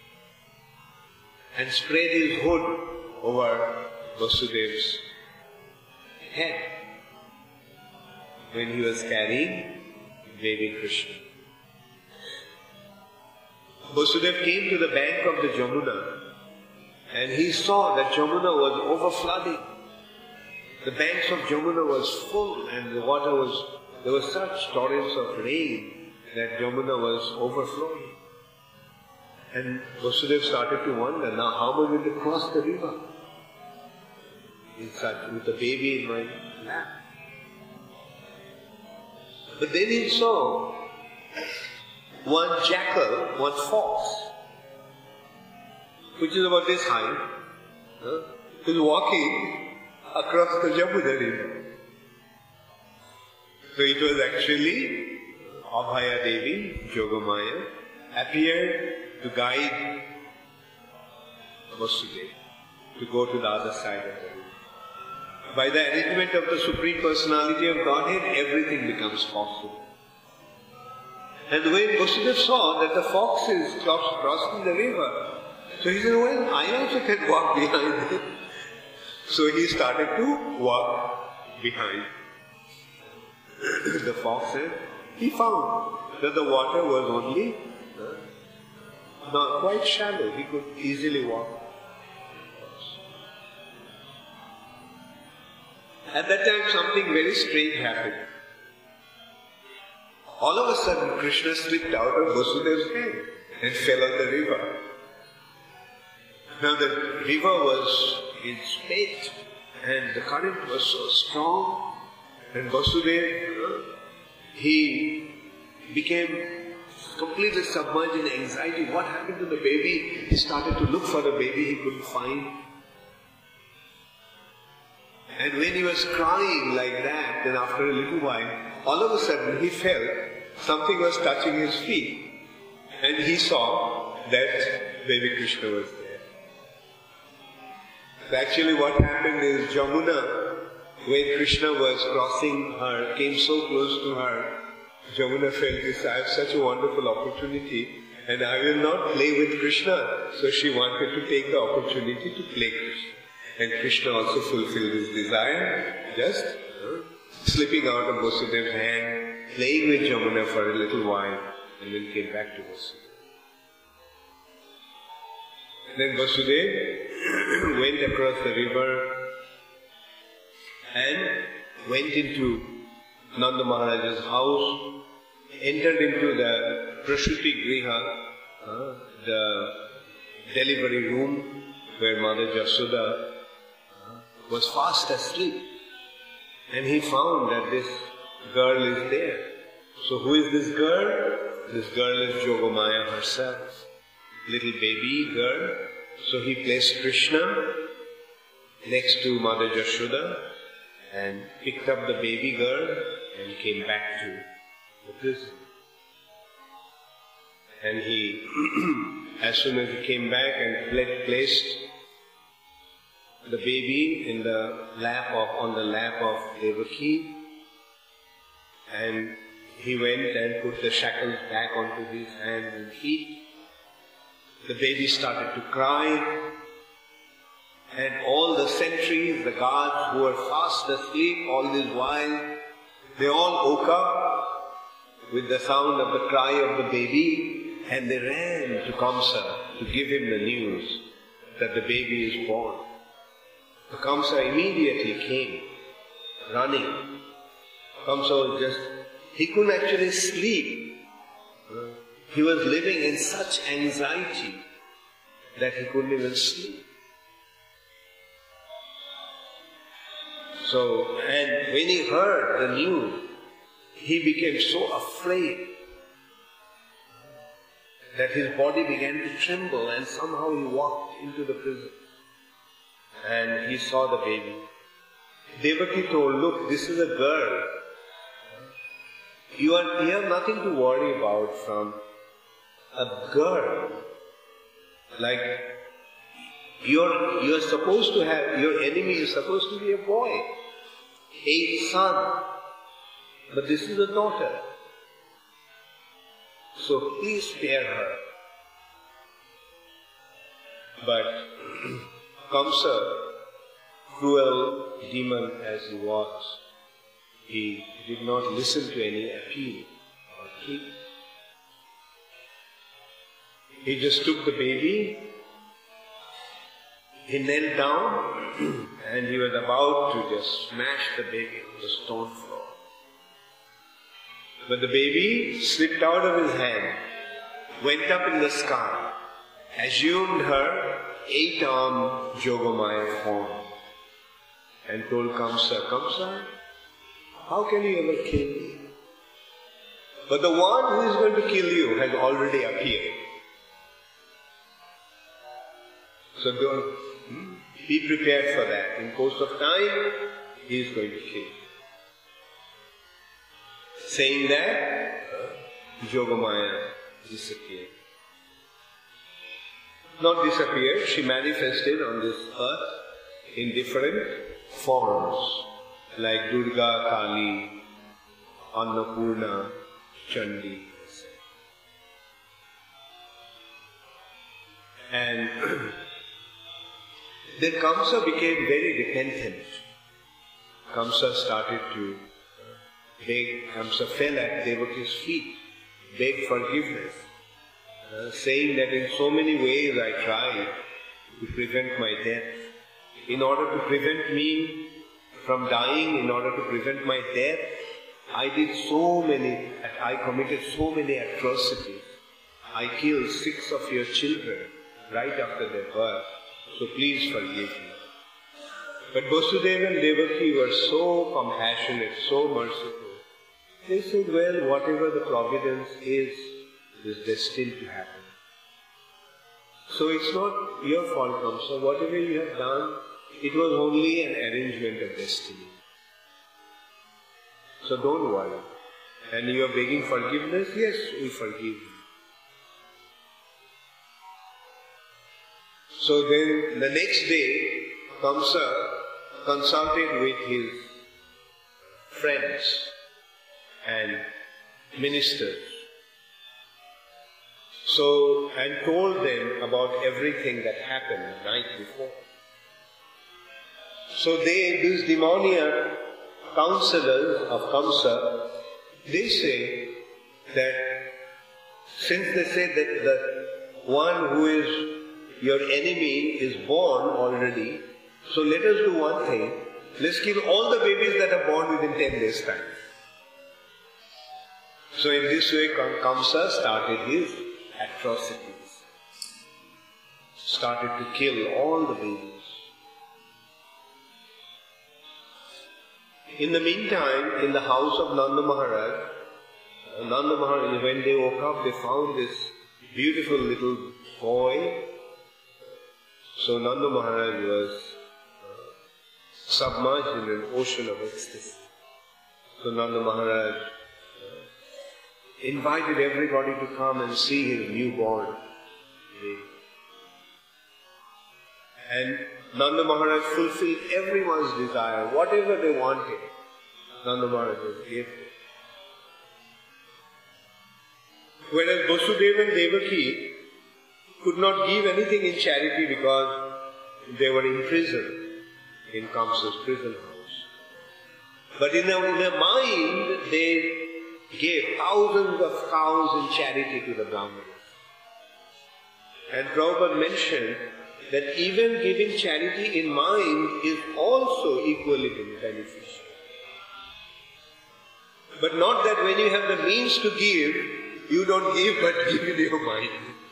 Speaker 1: and spread his hood over Vasudeva's head when he was carrying baby Krishna. Vasudeva came to the bank of the Jamuna and he saw that Jamuna was overflooding. The banks of Jamuna was full and the water was, there were such torrents of rain that Jamuna was overflowing. And Vasudeva started to wonder, now how am I going to cross the river? With the baby in my lap. But then he saw one jackal, one fox, which is about this height, is walking across the Jamuna river. So it was actually Abhaya Devi, Jogamaya, appeared to guide Vasudeva to go to the other side of the river. By the arrangement of the Supreme Personality of Godhead, everything becomes possible. And when Vasudeva saw that the fox is crossing the river, so he said, well, I also can walk behind him. So he started to walk behind. The fox said, he found that the water was only not quite shallow. He could easily walk. At that time something very strange happened. All of a sudden Krishna slipped out of Vasudev's hand and fell on the river. Now the river was in spate and the current was so strong, and Vasudev, he became completely submerged in anxiety. What happened to the baby? He started to look for the baby, he couldn't find. And when he was crying like that, then after a little while, all of a sudden he felt something was touching his feet. And he saw that baby Krishna was there. So actually what happened is Jamuna, when Krishna was crossing her, came so close to her, Jamuna felt this, I have such a wonderful opportunity and I will not play with Krishna. So she wanted to take the opportunity to play Krishna. And Krishna also fulfilled his desire, just slipping out of Vasudev's hand, playing with Jamuna for a little while, and then came back to Vasudeva. Then Vasudeva went across the river and went into Nanda Maharaja's house, entered into the Prasuti Griha, the delivery room where Mother Jasoda was fast asleep. And he found that this girl is there. So who is this girl? This girl is Jogamaya herself, little baby girl. So he placed Krishna next to Mother Jashoda and picked up the baby girl and came back to the prison. And he, as soon as he came back and placed the baby in the on the lap of Devaki, and he went and put the shackles back onto his hands and feet. The baby started to cry, and all the sentries, the guards who were fast asleep all this while, they all woke up with the sound of the cry of the baby, and they ran to Kamsa to give him the news that the baby is born. The Kamsa immediately came, running. Kamsa was he couldn't actually sleep. He was living in such anxiety that he couldn't even sleep. So, and when he heard the news, he became so afraid that his body began to tremble, and somehow he walked into the prison. And he saw the baby. Devaki told, look, this is a girl. You have nothing to worry about from a girl. Like, you're supposed to have, your enemy is supposed to be a boy, a son. But this is a daughter. So please spare her. But Kamsa, cruel demon as he was, he did not listen to any appeal or plea. He just took the baby, he knelt down, and he was about to just smash the baby on the stone floor. But the baby slipped out of his hand, went up in the sky, assumed her 8-armed Jogamaya form, and told Kamsa, Kamsa, how can you ever kill me? But the one who is going to kill you has already appeared. So don't be prepared for that. In course of time, he is going to kill you. Saying that, Jogamaya disappeared. Not disappeared, she manifested on this earth in different forms, like Durga, Kali, Annapurna, Chandi. And then Kamsa became very repentant. Kamsa started to beg. Kamsa fell at Devaki's feet, begged forgiveness, saying that in so many ways I tried to prevent my death. In order to prevent me from dying in order to prevent my death. I committed so many atrocities. I killed 6 of your children right after their birth, so please forgive me. But Vasudeva and Devaki were so compassionate, so merciful. They said, well, whatever the providence is destined to happen. So it's not your fault, Kamsa. Whatever you have done, it was only an arrangement of destiny. So don't worry. And you are begging forgiveness? Yes, we forgive you. So then the next day, Kamsa consulted with his friends and ministers. And told them about everything that happened the night before. So these demoniac counselors of Kamsa, they say that since they say that the one who is your enemy is born already, so let us do one thing. Let's kill all the babies that are born within 10 days' time. So in this way, Kamsa started his atrocities. Started to kill all the babies. In the meantime, in the house of Nanda Maharaj, when they woke up, they found this beautiful little boy. So Nanda Maharaj was submerged in an ocean of ecstasy. So Nanda Maharaj invited everybody to come and see his newborn baby. And Nanda Maharaj fulfilled everyone's desire, whatever they wanted. Nanda Maharaj gave it. Whereas Vasudeva and Devaki could not give anything in charity because they were in prison, in Kamsa's prison house. But in their mind, they gave thousands of cows in charity to the Brahmanas. And Prabhupada mentioned that even giving charity in mind is also equally beneficial. But not that when you have the means to give, you don't give but give in your mind.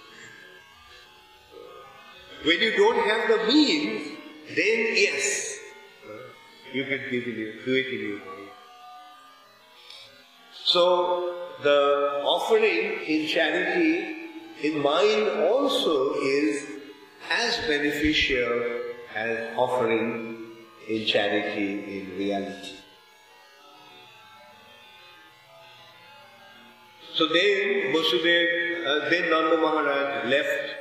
Speaker 1: When you don't have the means, then yes, you can do it in your mind. So the offering in charity in mind also is as beneficial as offering in charity in reality. So then then Nanda Maharaj left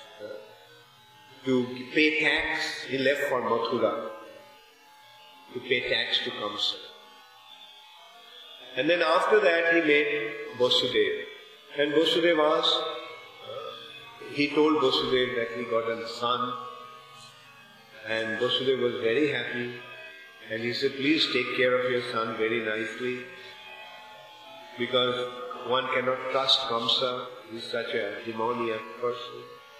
Speaker 1: to pay tax. He left for Mathura to pay tax to Kamsa. And then after that he met Vasudeva. And Vasudeva asked, he told Vasudeva that he got a son. And Vasudeva was very happy. And he said, please take care of your son very nicely. Because one cannot trust Kamsa. He is such a demoniac person.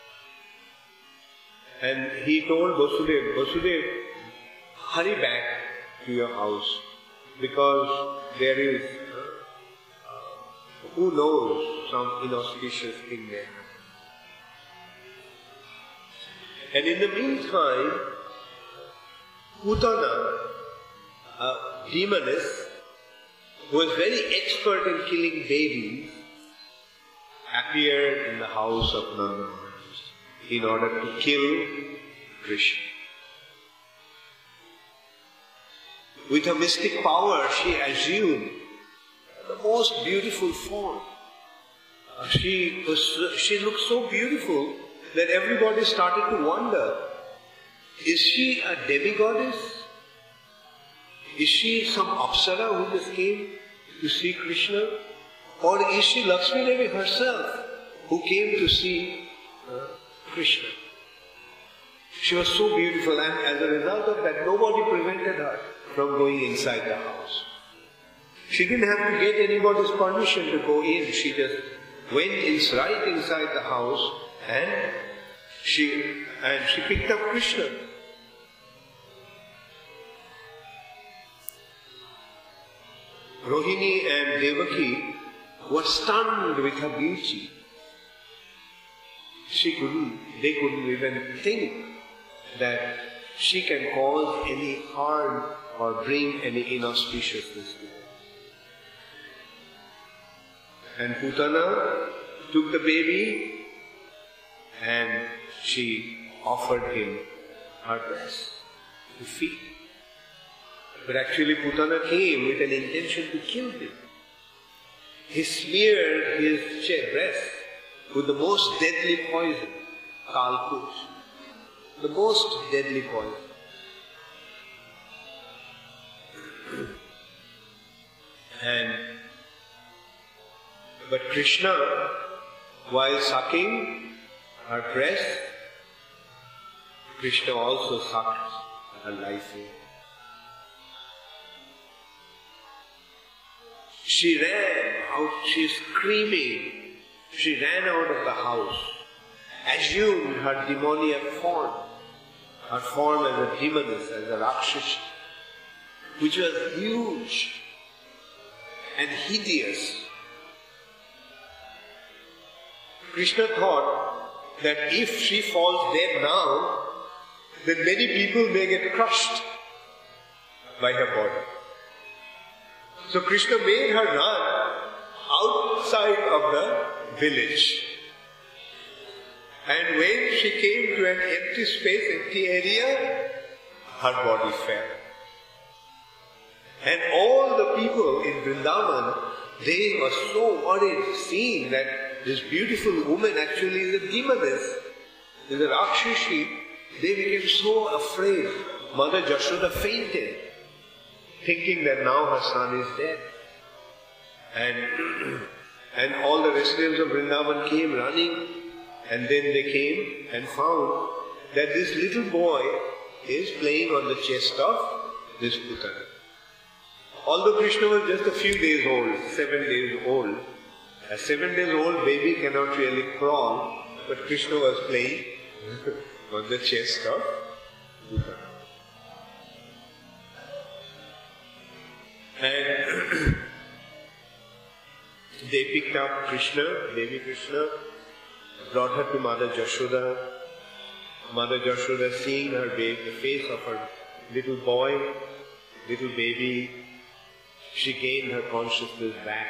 Speaker 1: And he told Vasudeva, hurry back to your house. Because there is, who knows, some inauspicious thing there. And in the meantime, Putana, a demoness, who was very expert in killing babies, appeared in the house of Nanda Maharaj in order to kill Krishna. With her mystic power, she assumed the most beautiful form. She looked so beautiful that everybody started to wonder, is she a demigoddess? Is she some Apsara who just came to see Krishna? Or is she Lakshmi Devi herself who came to see Krishna? She was so beautiful, and as a result of that, nobody prevented her from going inside the house. She didn't have to get anybody's permission to go in. She just went right inside the house and she picked up Krishna. Rohini and Devaki were stunned with her beauty. They couldn't even think that she can cause any harm or bring any inauspiciousness to them. And Putana took the baby and she offered him her breast to feed. But actually Putana came with an intention to kill him. He smeared his breast with the most deadly poison, Kalkush. The most deadly poison. But Krishna, while sucking her breast, Krishna also sucked her life in. She ran out, she screaming. She ran out of the house, assumed her demoniac form, her form as a demoness, as a Rakshasa, which was huge and hideous. Krishna thought that if she falls dead now, then many people may get crushed by her body. So Krishna made her run outside of the village. And when she came to an empty space, empty area, her body fell. And all the people in Vrindavan, they were so worried seeing that this beautiful woman actually is a demoness, is a Rakshasi. They became so afraid. Mother Jashoda fainted, thinking that now her son is dead. And all the residents of Vrindavan came running, and then they came and found that this little boy is playing on the chest of this Putana. Although Krishna was just a few days old, 7 days old, a 7 days old baby cannot really crawl, but Krishna was playing on the chest of Putana. And they picked up Krishna, baby Krishna, brought her to Mother Jashoda. Mother Jashoda, seeing her baby, the face of her little boy, little baby, she gained her consciousness back.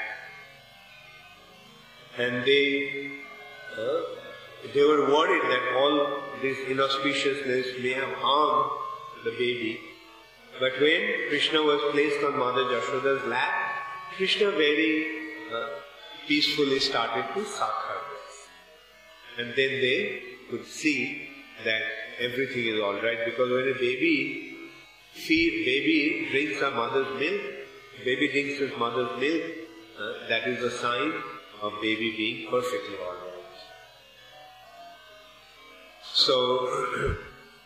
Speaker 1: And they were worried that all this inauspiciousness may have harmed the baby. But when Krishna was placed on Mother Jashoda's lap, Krishna very peacefully started to suck her breast. And then they could see that everything is alright, because when a baby drinks a mother's milk, baby drinks his mother's milk, that is a sign of baby being perfectly alright. So,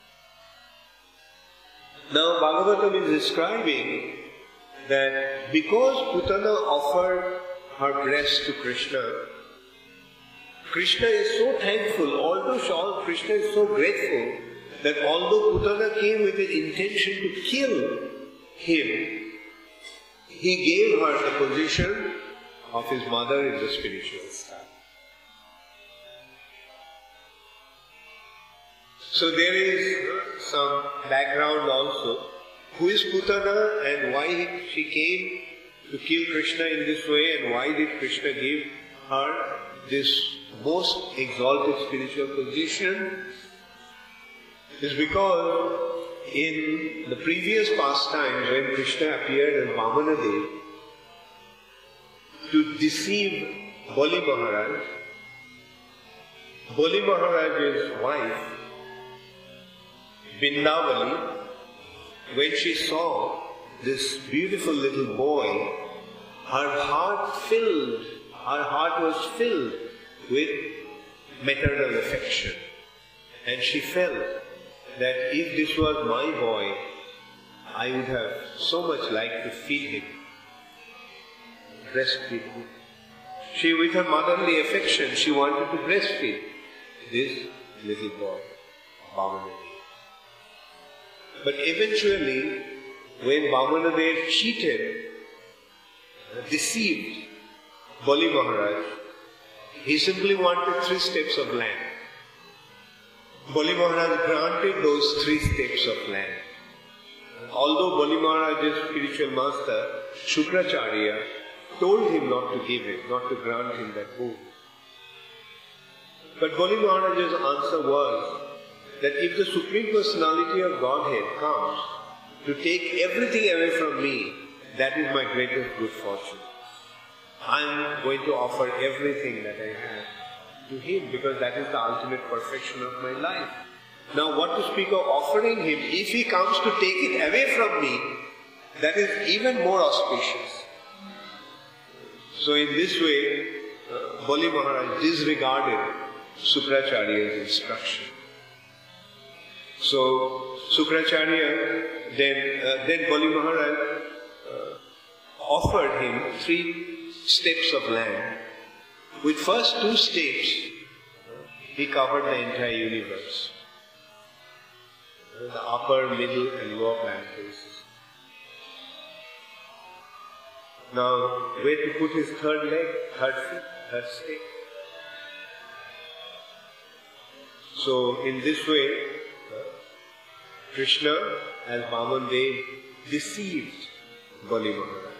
Speaker 1: now Bhagavatam is describing that because Putana offered her breast to Krishna, Krishna is so thankful, although Krishna is so grateful, that although Putana came with an intention to kill him, he gave her the position of his mother in the spiritual sky. So there is some background also. Who is Putana and why she came to kill Krishna in this way, and why did Krishna give her this most exalted spiritual position? Is because in the previous pastimes when Krishna appeared as Vamanadev to deceive Bali Maharaj's wife, Bindavali, when she saw this beautiful little boy, her heart was filled with maternal affection. And she felt that if this was my boy, I would have so much liked to feed him, breastfeed him. She, with her motherly affection, she wanted to breastfeed this little boy, Vamanadev. But eventually, when Vamanadev cheated deceived Bali Maharaj. He simply wanted 3 steps of land. Bali Maharaj granted those 3 steps of land. Although Bali Maharaj's spiritual master, Shukracharya, told him not to give it, not to grant him that boon. But Bali Maharaj's answer was that if the Supreme Personality of Godhead comes to take everything away from me, that is my greatest good fortune. I am going to offer everything that I have to him because that is the ultimate perfection of my life. Now what to speak of offering him, if he comes to take it away from me, that is even more auspicious. So in this way, Bali Maharaj disregarded Shukracharya's instruction. So Shukracharya, then Bali Maharaj offered him 3 steps of land. With first 2 steps, he covered the entire universe. The upper, middle and lower planets. Now, where to put his 3rd leg, 3rd foot, 3rd step? So, in this way, Krishna, as Vaman Dev, deceived Bali Maharaj.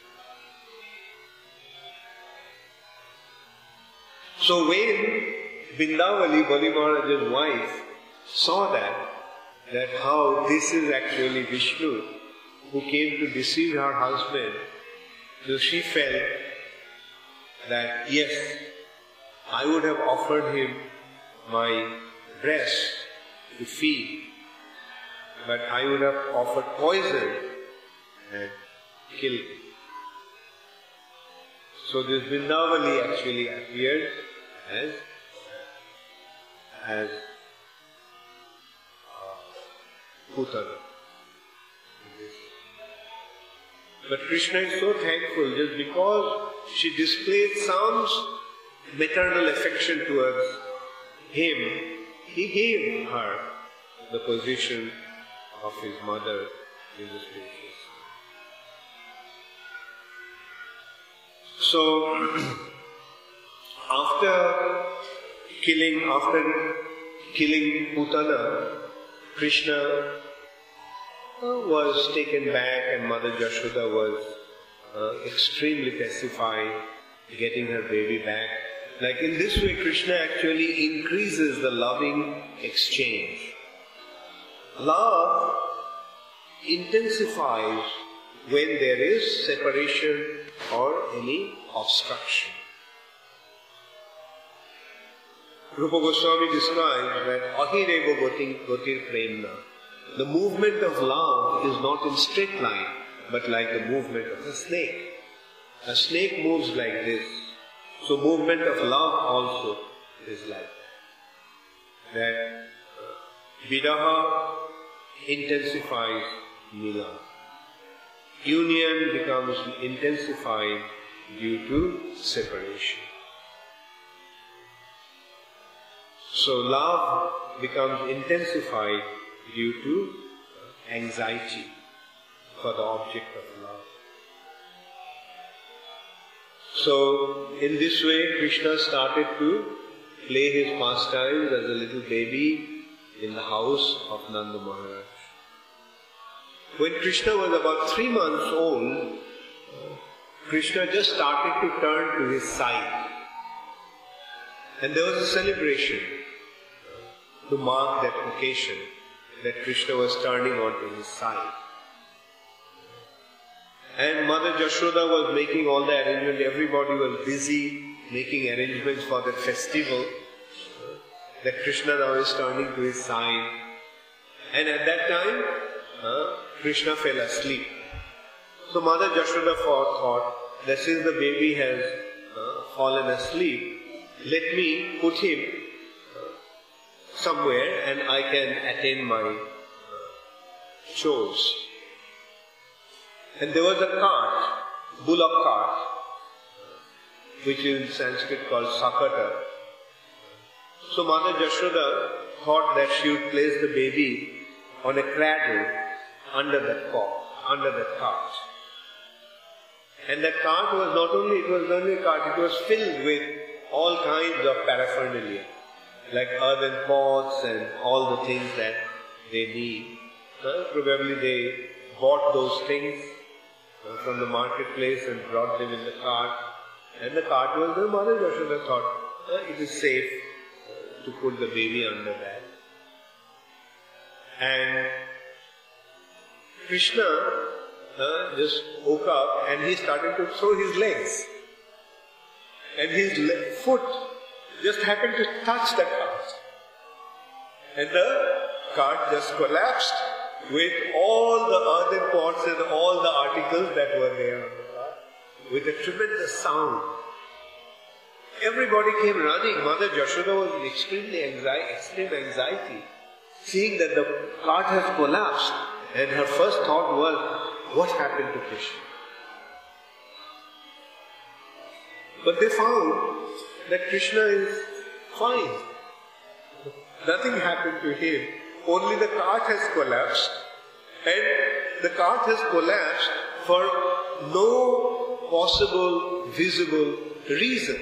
Speaker 1: So when Vindavali, Bali Maharaj's wife, saw that how this is actually Vishnu who came to deceive her husband, so she felt that yes, I would have offered him my breast to feed, but I would have offered poison and killed him. So this Vindavali actually appeared as Putana. But Krishna is so thankful just because she displayed some maternal affection towards him, he gave her the position of his mother in the spiritual system. So, after killing Putana, Krishna was taken back and Mother Yashoda was extremely pacified, getting her baby back. Like in this way, Krishna actually increases the loving exchange. Love intensifies when there is separation or any obstruction. Rupa Goswami describes that ahireva gotir premna. The movement of love is not in straight line, but like the movement of a snake. A snake moves like this. So movement of love also is like that. That vidaha intensifies mila. Union becomes intensified due to separation. So love becomes intensified due to anxiety for the object of love. So in this way, Krishna started to play his pastimes as a little baby in the house of Nanda Maharaj. When Krishna was about 3 months old, Krishna just started to turn to his side. And there was a celebration to mark that occasion that Krishna was turning onto his side. And Mother Yashoda was making all the arrangements. Everybody was busy making arrangements for the festival. That Krishna now is turning to his side. And at that time, Krishna fell asleep. So Mother Yashoda thought that since the baby has fallen asleep, let me put him somewhere and I can attain my chores. And there was a cart, bullock cart, which is in Sanskrit called sakata. So Mother Yashoda thought that she would place the baby on a cradle under that cart. And that cart was not only a cart, it was filled with all kinds of paraphernalia, like earthen pots and all the things that they need. Probably they bought those things from the marketplace and brought them in the cart. And the cart was the Mother Yashoda thought it is safe to put the baby under that. And Krishna just woke up and he started to throw his legs. And his foot just happened to touch the cart. And the cart just collapsed with all the earthen pots and all the articles that were there on the cart, with a tremendous sound. Everybody came running. Mother Yashoda was in extreme anxiety, seeing that the cart has collapsed. And her first thought was, what happened to Krishna? But they found that Krishna is fine. Nothing happened to him. Only the cart has collapsed. And the cart has collapsed for no possible, visible reason.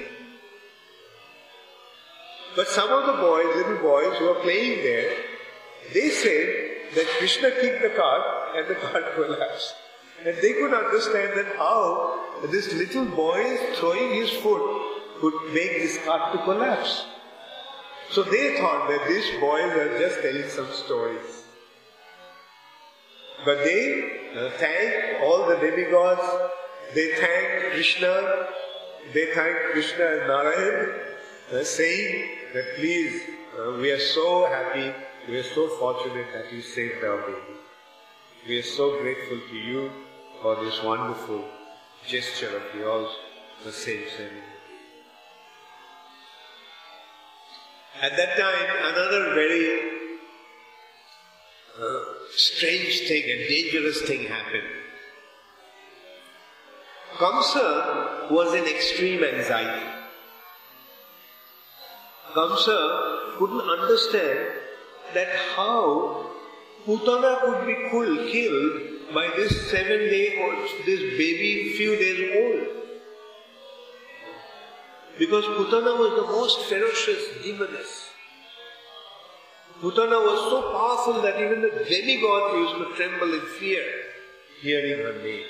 Speaker 1: But some of the boys, little boys who were playing there, they said that Krishna kicked the cart and the cart collapsed. And they could understand that how this little boy throwing his foot could make this cart to collapse. So they thought that these boys are just telling some stories. But they thanked all the demigods, they thanked Krishna and Narayan, saying that please, we are so happy, we are so fortunate that you saved our baby. We are so grateful to you for this wonderful gesture of yours, the same ceremony. At that time, another very strange thing and dangerous thing happened. Kamsa was in extreme anxiety. Kamsa couldn't understand that how Putana could be killed by this 7-day-old, this baby few days old. Because Putana was the most ferocious demoness. Putana was so powerful that even the demigods used to tremble in fear hearing her name.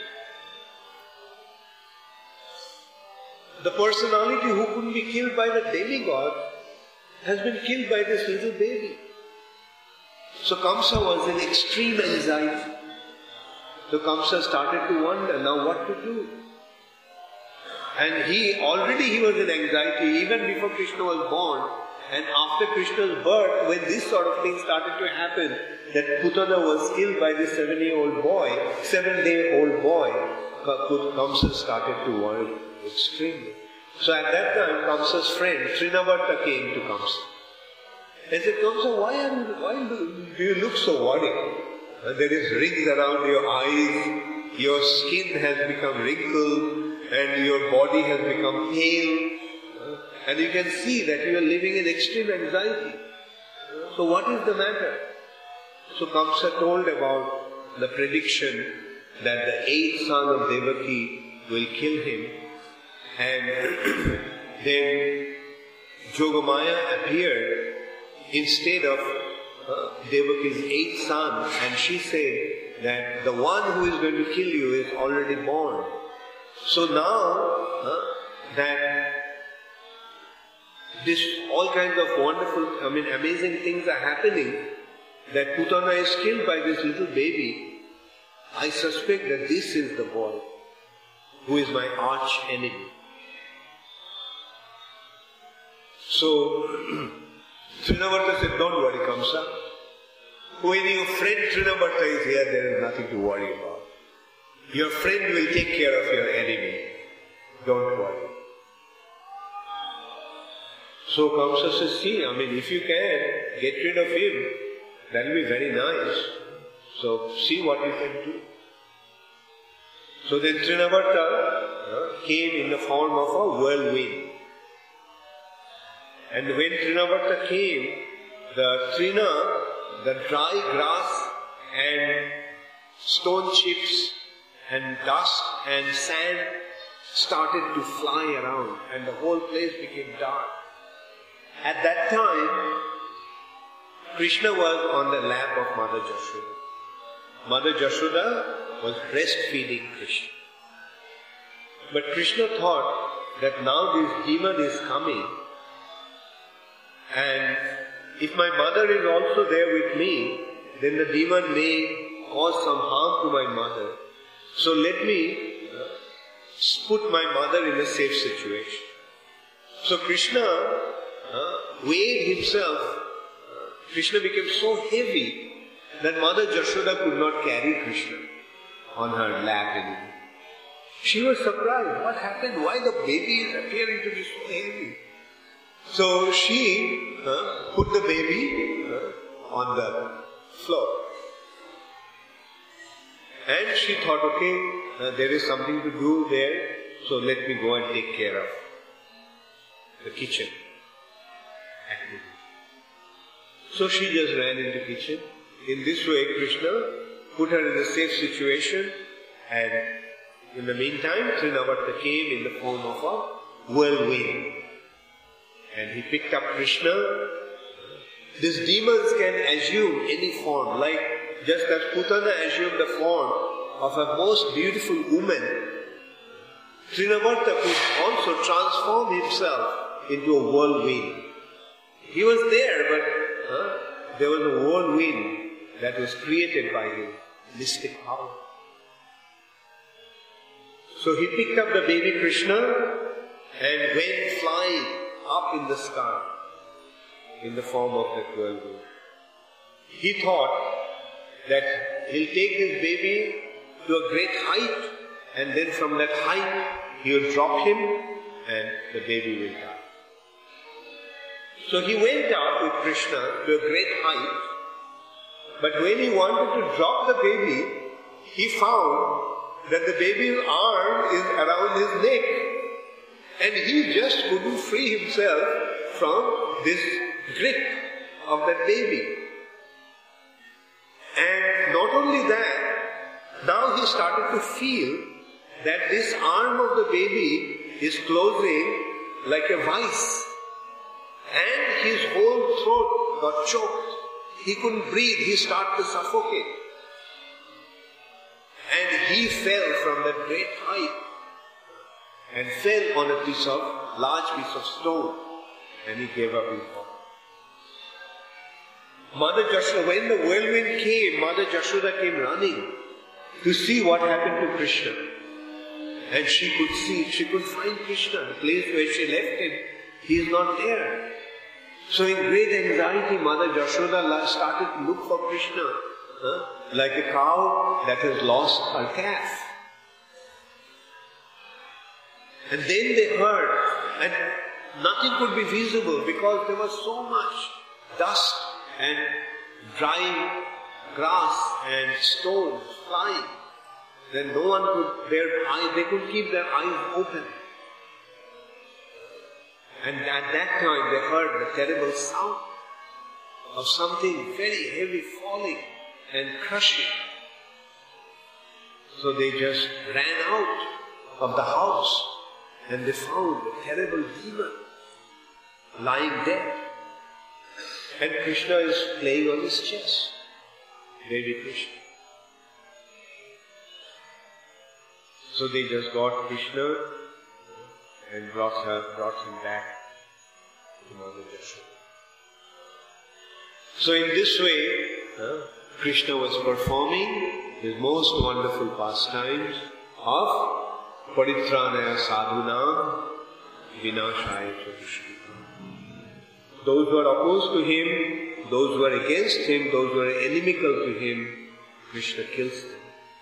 Speaker 1: The personality who couldn't be killed by the demigod has been killed by this little baby. So Kamsa was in extreme anxiety. So Kamsa started to wonder now what to do. And he was in anxiety even before Krishna was born. And after Krishna's birth, when this sort of thing started to happen, that Putana was killed by this 7-day-old boy, Kamsa started to worry extremely. So at that time, Kamsa's friend Trinavarta came to Kamsa and said, Kamsa, why do you look so worried? There is rings around your eyes, your skin has become wrinkled, and your body has become pale, and you can see that you are living in extreme anxiety. So what is the matter? So Kamsa told about the prediction that the 8th son of Devaki will kill him, and then Jogamaya appeared instead of Devaki's 8th son, and she said that the one who is going to kill you is already born. So now that this all kinds of wonderful, amazing things are happening, that Putana is killed by this little baby, I suspect that this is the boy who is my arch enemy. So Trinavarta said, don't worry, Kamsa. When your friend Trinavarta is here, there is nothing to worry about. Your friend will take care of your enemy. Don't worry. So Kamsa says, see, if you can get rid of him, that will be very nice. So see what you can do. So then Trinavarta came in the form of a whirlwind. And when Trinavarta came, the trina, the dry grass and stone chips and dust and sand started to fly around and the whole place became dark. At that time, Krishna was on the lap of Mother Jashoda. Mother Jashoda was breastfeeding Krishna. But Krishna thought that now this demon is coming, and if my mother is also there with me, then the demon may cause some harm to my mother. So let me put my mother in a safe situation. So Krishna weighed himself. Krishna became so heavy that Mother Jashoda could not carry Krishna on her lap anymore. She was surprised. What happened? Why the baby is appearing to be so heavy? So she put the baby on the floor. And she thought, okay, there is something to do there, so let me go and take care of the kitchen activity. So she just ran into the kitchen. In this way, Krishna put her in a safe situation, and in the meantime, Trinavarta came in the form of a whirlwind. And he picked up Krishna. These demons can assume any form, like just as Putana assumed the form of a most beautiful woman, Trinavarta could also transform himself into a whirlwind. He was there, but there was a whirlwind that was created by him, mystic power. So he picked up the baby Krishna and went flying up in the sky in the form of that whirlwind. He thought that he'll take this baby to a great height, and then from that height he will drop him and the baby will die. So he went up with Krishna to a great height, but when he wanted to drop the baby, he found that the baby's arm is around his neck, and he just couldn't free himself from this grip of that baby. And not only that, now he started to feel that this arm of the baby is closing like a vice, and his whole throat got choked. He couldn't breathe, he started to suffocate. And he fell from that great height and fell on a large piece of stone, and he gave up his body. Mother Jashoda, when the whirlwind came, Mother Jashoda came running to see what happened to Krishna. And she could find Krishna, the place where she left him. He is not there. So in great anxiety, Mother Jashoda started to look for Krishna, like a cow that has lost her calf. And then they heard, and nothing could be visible because there was so much dust and dry grass and stones flying. Then no one could, they could keep their eyes open. And at that time they heard the terrible sound of something very heavy falling and crushing. So they just ran out of the house and they found the terrible demon lying dead. And Krishna is playing on his chest. Baby Krishna. So they just got Krishna and brought him back to Mother Jashoda. So in this way, Krishna was performing his most wonderful pastimes of Paritranaya Sadhunam Vinashaya Chadushkita. Those who are opposed to him, those who are against him, those who are inimical to him, Krishna kills them.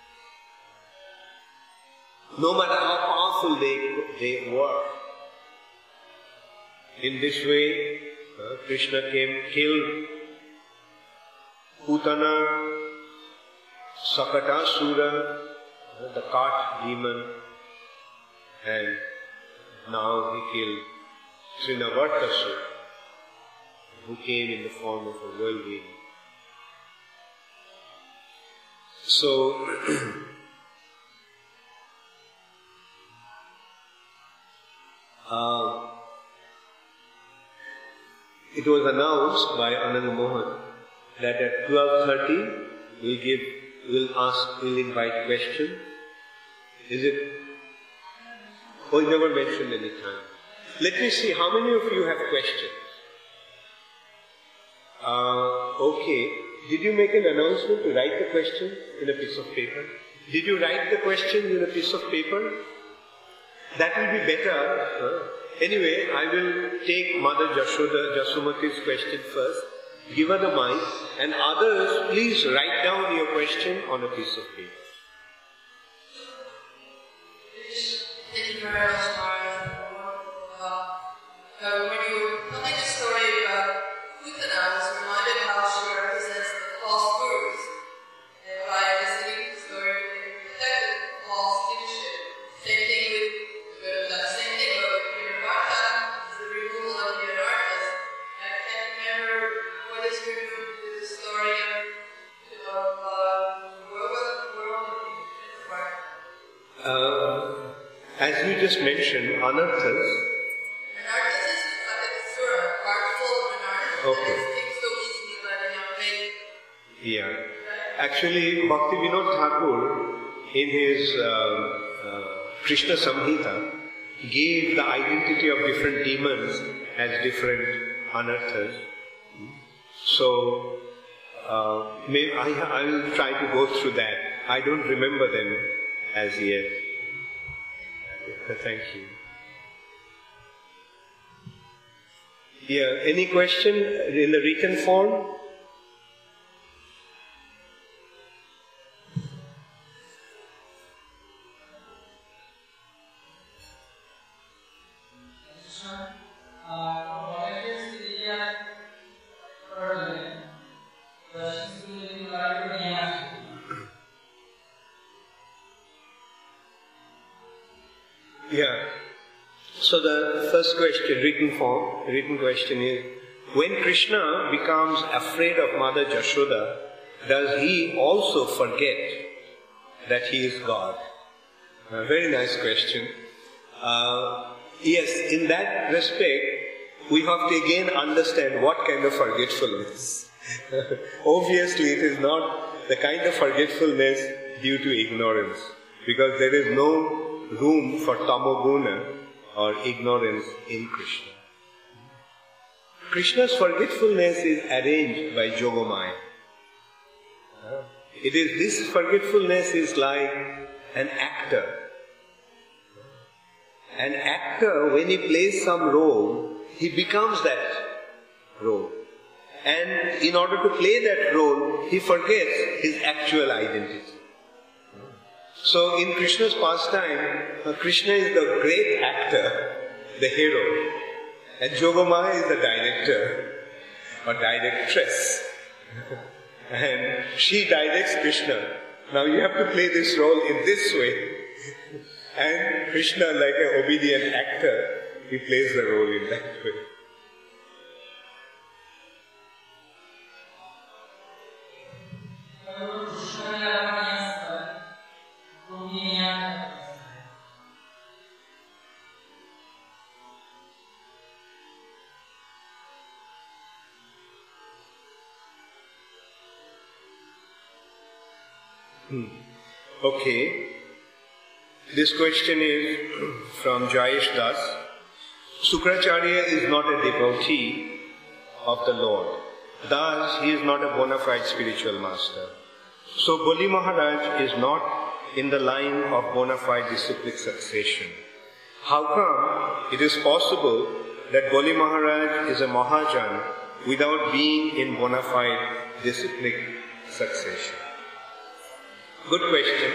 Speaker 1: No matter how powerful they were. In this way, Krishna killed Putana, Sakatasura, the cart demon, and now he killed Trinavartasura, who came in the form of a whirlwind. So, it was announced by Anand Mohan that at 12:30 we'll invite questions. Is it? Oh, you never mentioned any time. Let me see, how many of you have questions? Okay. Did you make an announcement to write the question in a piece of paper? Did you write the question in a piece of paper? That will be better. Anyway, I will take Mother Jasumati's question first. Give her the mic, and others, please write down your question on a piece of paper.
Speaker 2: Thank you very much, Maharaj. When you were telling the story about Putana, I was reminded how she represents the false gurus. And by listening to the story, they protected false leadership. Same thing with Nirvana is the removal of the anarchas. I can't remember what is removed with the story of
Speaker 1: As you just mentioned, anarthas.
Speaker 2: Anarthas is like a sura, part full of anarthas.
Speaker 1: Okay.
Speaker 2: It's so easily let it not make.
Speaker 1: Yeah. Actually, Bhaktivinoda Thakur, in his Krishna Samhita, gave the identity of different demons as different anarthas. So, I will try to go through that. I don't remember them as yet. Thank you. Yeah, any question in the written form? Yeah. So the first question, written question is, when Krishna becomes afraid of Mother Jashoda, does he also forget that he is God? A very nice question. Yes, in that respect, we have to again understand what kind of forgetfulness. Obviously, it is not the kind of forgetfulness due to ignorance, because there is no room for tamoguna or ignorance in Krishna. Krishna's forgetfulness is arranged by Yogamaya. This forgetfulness is like an actor. An actor, when he plays some role, he becomes that role. And in order to play that role, he forgets his actual identity. So in Krishna's pastime, Krishna is the great actor, the hero, and Yogamaya is the director or directress. And she directs Krishna. Now you have to play this role in this way. And Krishna, like an obedient actor, he plays the role in that way. Okay. This question is from Jayesh Das. Sukracharya is not a devotee of the Lord. Thus, he is not a bona fide spiritual master. So, Bali Maharaj is not in the line of bona fide disciplic succession. How come it is possible that Bali Maharaj is a Mahajan without being in bona fide disciplic succession? Good question.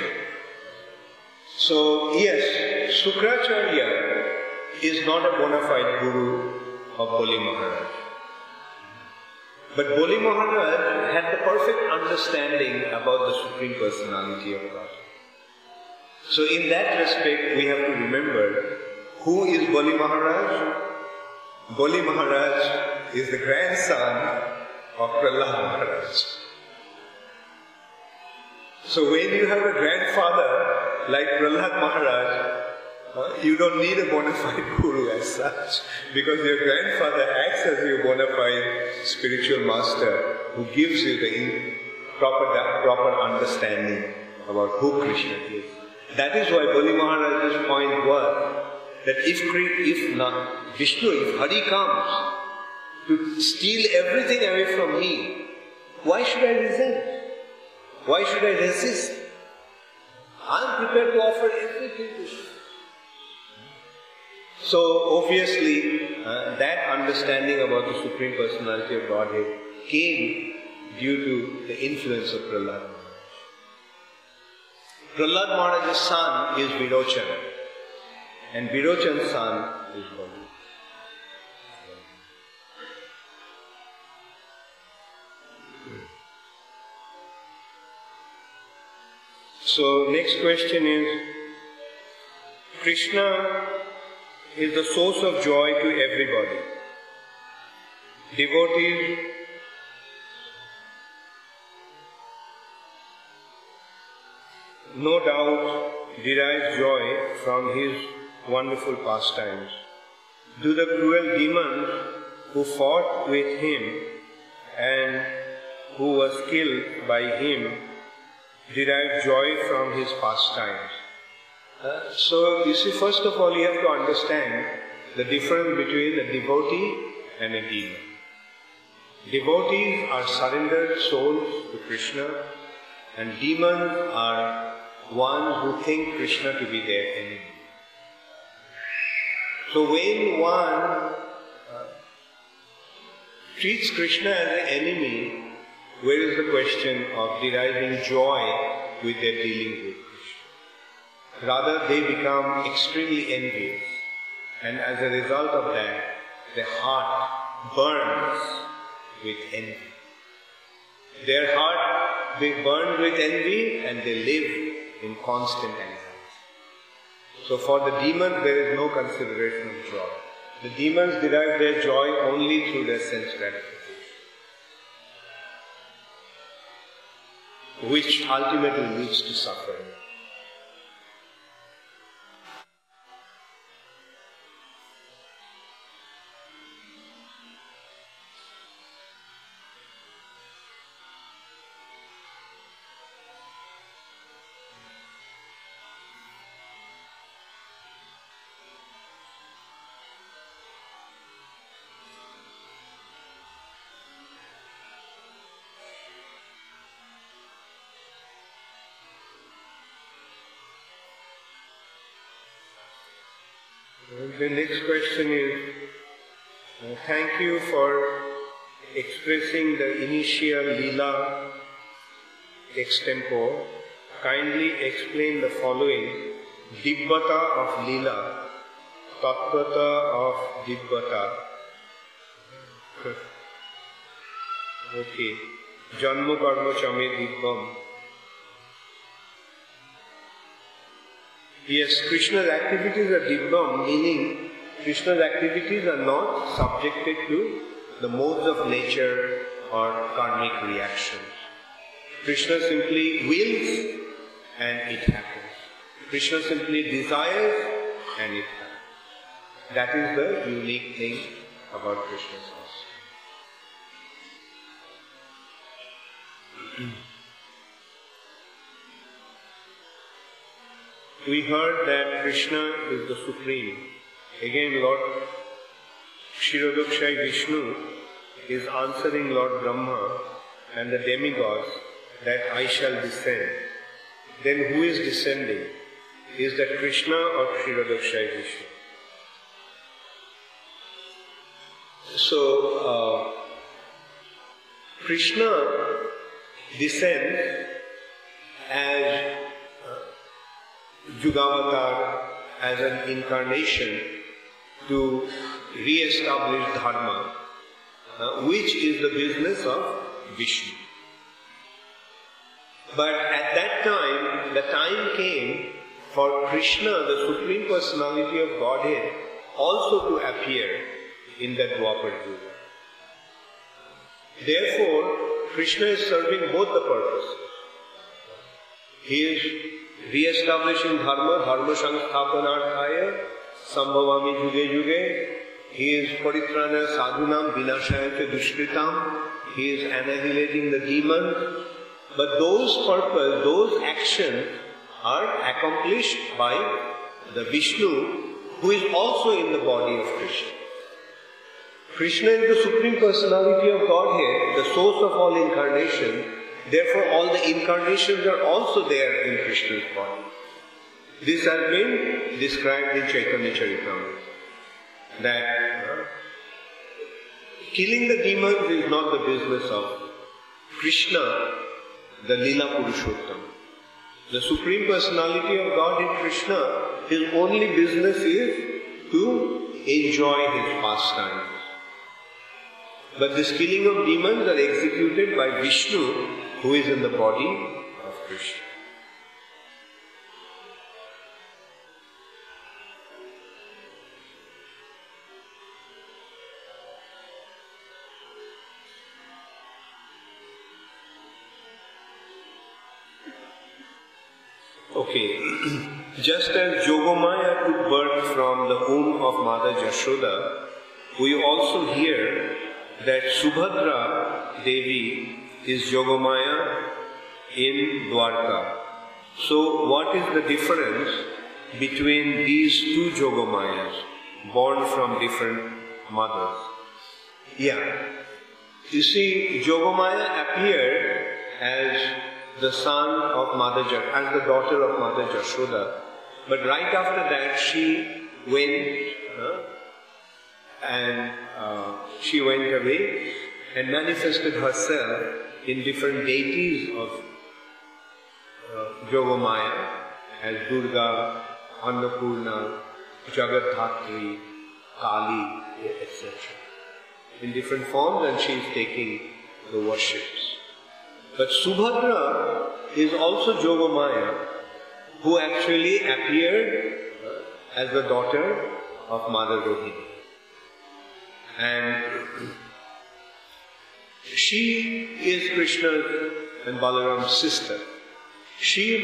Speaker 1: So, yes, Sukracharya is not a bona fide guru of Bali Maharaj. But Bali Maharaj had the perfect understanding about the Supreme Personality of God. So in that respect, we have to remember, who is Bali Maharaj? Bali Maharaj is the grandson of Prahlad Maharaj. So when you have a grandfather like Prahlad Maharaj, You don't need a bona fide guru as such, because your grandfather acts as your bona fide spiritual master who gives you the proper understanding about who Krishna is. That is why Bali Maharaj's point was that if Vishnu, if Hari comes to steal everything away from me, why should I resent? Why should I resist? I am prepared to offer everything to you. So obviously, that understanding about the Supreme Personality of Godhead came due to the influence of Prahlad Maharaj. Prahlad Maharaj's son is Virochan, and Virochan's son is Bali. So next question is, Krishna is the source of joy to everybody. Devotees no doubt derive joy from his wonderful pastimes. Do the cruel demons who fought with him and who was killed by him derive joy from his pastimes? So, you see, first of all, you have to understand the difference between a devotee and a demon. Devotees are surrendered souls to Krishna, and demons are ones who think Krishna to be their enemy. So, when one treats Krishna as an enemy, where is the question of deriving joy with their dealing with Krishna? Rather, they become extremely envious, and as a result of that, their heart burns with envy. Their heart burns with envy, and they live in constant anxiety. So for the demons, there is no consideration of joy. The demons derive their joy only through their sense gratification, which ultimately leads to suffering. The next question is, thank you for expressing the initial Leela extempore. Kindly explain the following: Dibbata of Leela, Tattvata of Dibbata. Okay. Janma karma chame dibbam. Yes, Krishna's activities are dibbam, meaning Krishna's activities are not subjected to the modes of nature or karmic reactions. Krishna simply wills and it happens. Krishna simply desires and it happens. That is the unique thing about Krishna's consciousness. We heard that Krishna is the Supreme. Again, Lord Kshirodakshayi Vishnu is answering Lord Brahma and the demigods that I shall descend. Then who is descending? Is that Krishna or Kshirodakshayi Vishnu? So, Krishna descends as Yugavatar, as an incarnation to re-establish dharma, which is the business of Vishnu. But at that time, the time came for Krishna, the Supreme Personality of Godhead, also to appear in that Dwapar Yuga. Therefore, Krishna is serving both the purposes. He is re-establishing dharma, dharma sansthapanarthaya, sambhavami juge juge. He is paritrana sadhunam vinashaya cha dushkritam. He is annihilating the demons. But those purpose, those actions are accomplished by the Vishnu, who is also in the body of Krishna. Krishna is the Supreme Personality of Godhead, the source of all incarnation. Therefore, all the incarnations are also there in Krishna's body. This has been described in Chaitanya Charitamrita. That killing the demons is not the business of Krishna, the Lila Purushottam. The Supreme Personality of God in Krishna, his only business is to enjoy his pastimes. But this killing of demons are executed by Vishnu, who is in the body of Krishna. Okay, just as Jogomaya took birth from the womb of Mother Jashoda, we also hear that Subhadra Devi is Jogomaya in Dwarka. So what is the difference between these two Jogomayas, born from different mothers? Yeah, you see, Jogomaya appeared as the son of Mother Jashoda, as the daughter of Mother Jashoda. But right after that, she went she went away and manifested herself in different deities of Jogomaya as Durga, Annapurna, Jagadhatri, Kali, etc. in different forms, and she is taking the worships. But Subhadra is also Jogomaya, who actually appeared as the daughter of Mother Rohini. And she is Krishna and Balaram's sister. She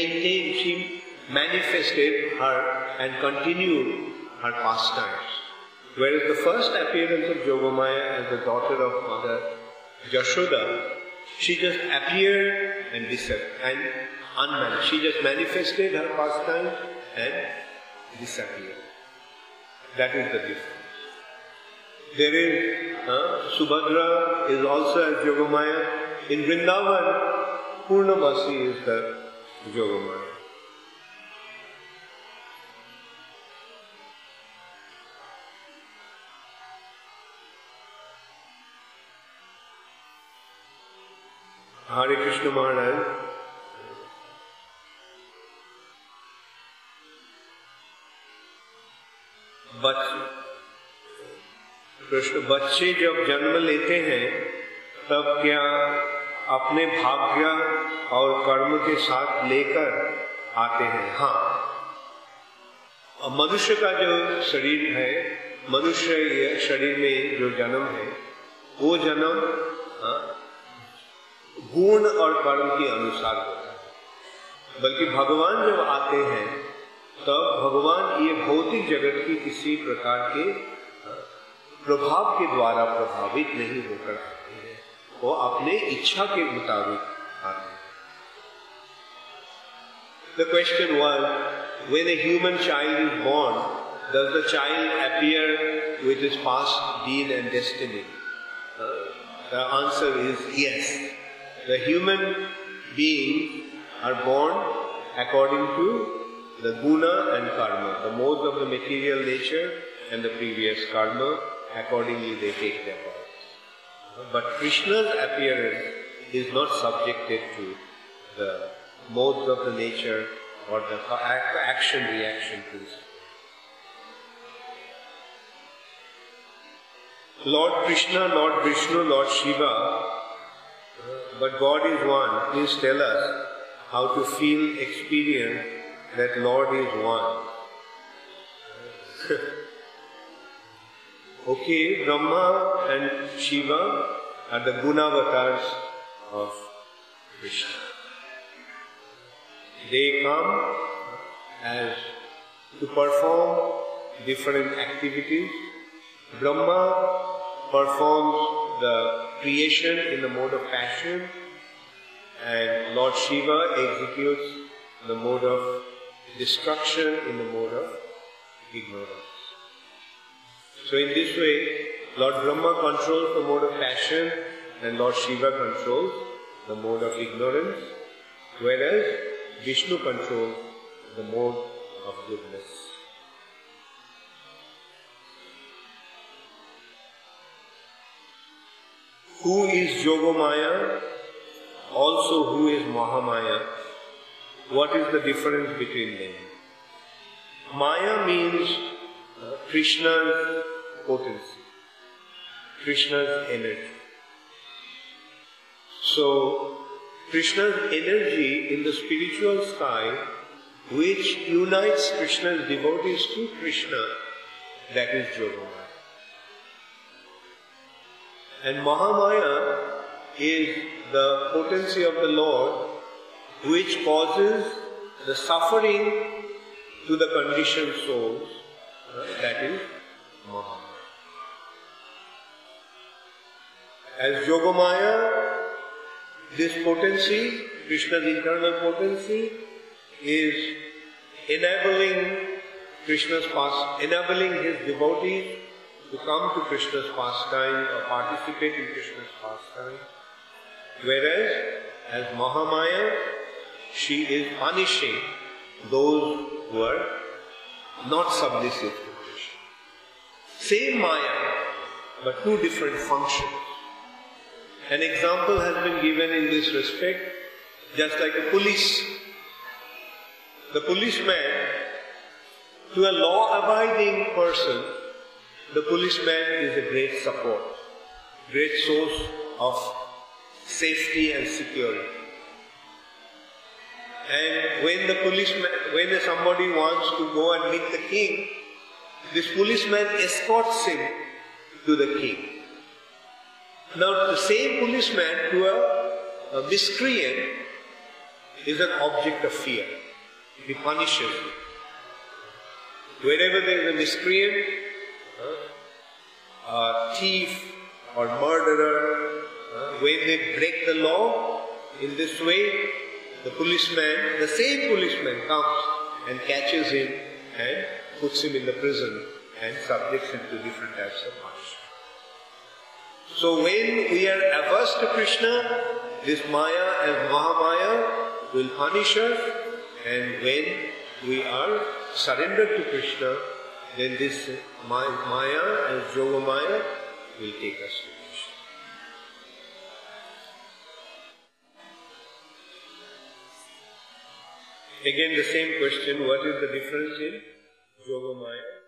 Speaker 1: manifested her and continued her pastimes. Whereas the first appearance of Jogomaya as the daughter of Mother Jashoda, she just appeared and disappeared and unmanifested. She just manifested her pastimes and disappeared. That is the difference. There is Subhadra is also as Jogomaya. In Vrindavan, Purnamasi is the Jogomaya. Hare Krishna Maharaj. बच्चे जब जन्म लेते हैं तब क्या अपने भाग्य और कर्म के साथ लेकर आते हैं? हाँ, मनुष्य का जो शरीर है, मनुष्य शरीर में जो जन्म है, वो जन्म गुण और कर्म के अनुसार होता है। बल्कि भगवान जब आते हैं तब भगवान ये भौतिक जगत की किसी प्रकार के प्रभाव के द्वारा प्रभावित नहीं होकर आते हैं, वो अपने इच्छा के मुताबिक आते हैं। The question was, when a human child is born, does the child appear with his past deed and destiny? The answer is yes. The human beings are born according to the guna and karma, the modes of the material nature and the previous karma. Accordingly, they take their birth. But Krishna's appearance is not subjected to the modes of the nature or the action-reaction principle. Lord Krishna, Lord Vishnu, Lord Shiva, but God is one. Please tell us how to feel, experience that Lord is one. Okay, Brahma and Shiva are the Gunavatars of Krishna. They come as to perform different activities. Brahma performs the creation in the mode of passion, and Lord Shiva executes the mode of destruction in the mode of ignorance. So in this way, Lord Brahma controls the mode of passion and Lord Shiva controls the mode of ignorance, whereas Vishnu controls the mode of goodness. Who is Yogamaya? Also who is Mahamaya? What is the difference between them? Maya means Krishna's potency, Krishna's energy. So, Krishna's energy in the spiritual sky, which unites Krishna's devotees to Krishna, that is Yogamaya. And Mahamaya is the potency of the Lord, which causes the suffering to the conditioned souls, that is Mahamaya. As Yogamaya, this potency, Krishna's internal potency, is enabling enabling his devotees to come to Krishna's pastime or participate in Krishna's pastime. Whereas, as Mahamaya, she is punishing those who are not submissive to Krishna. Same Maya, but two different functions. An example has been given in this respect, just like a police. The policeman, to a law-abiding person, the policeman is a great support, great source of safety and security. And when somebody wants to go and meet the king, this policeman escorts him to the king. Now the same policeman to a miscreant is an object of fear. He punishes him. Wherever there is a miscreant, a thief or murderer, when they break the law in this way, the same policeman comes and catches him and puts him in the prison and subjects him to different types of punishment. So when we are averse to Krishna, this Maya and Mahamaya will punish us, and when we are surrendered to Krishna, then this Maya and Yogamaya will take us to Krishna. Again the same question, what is the difference in Yogamaya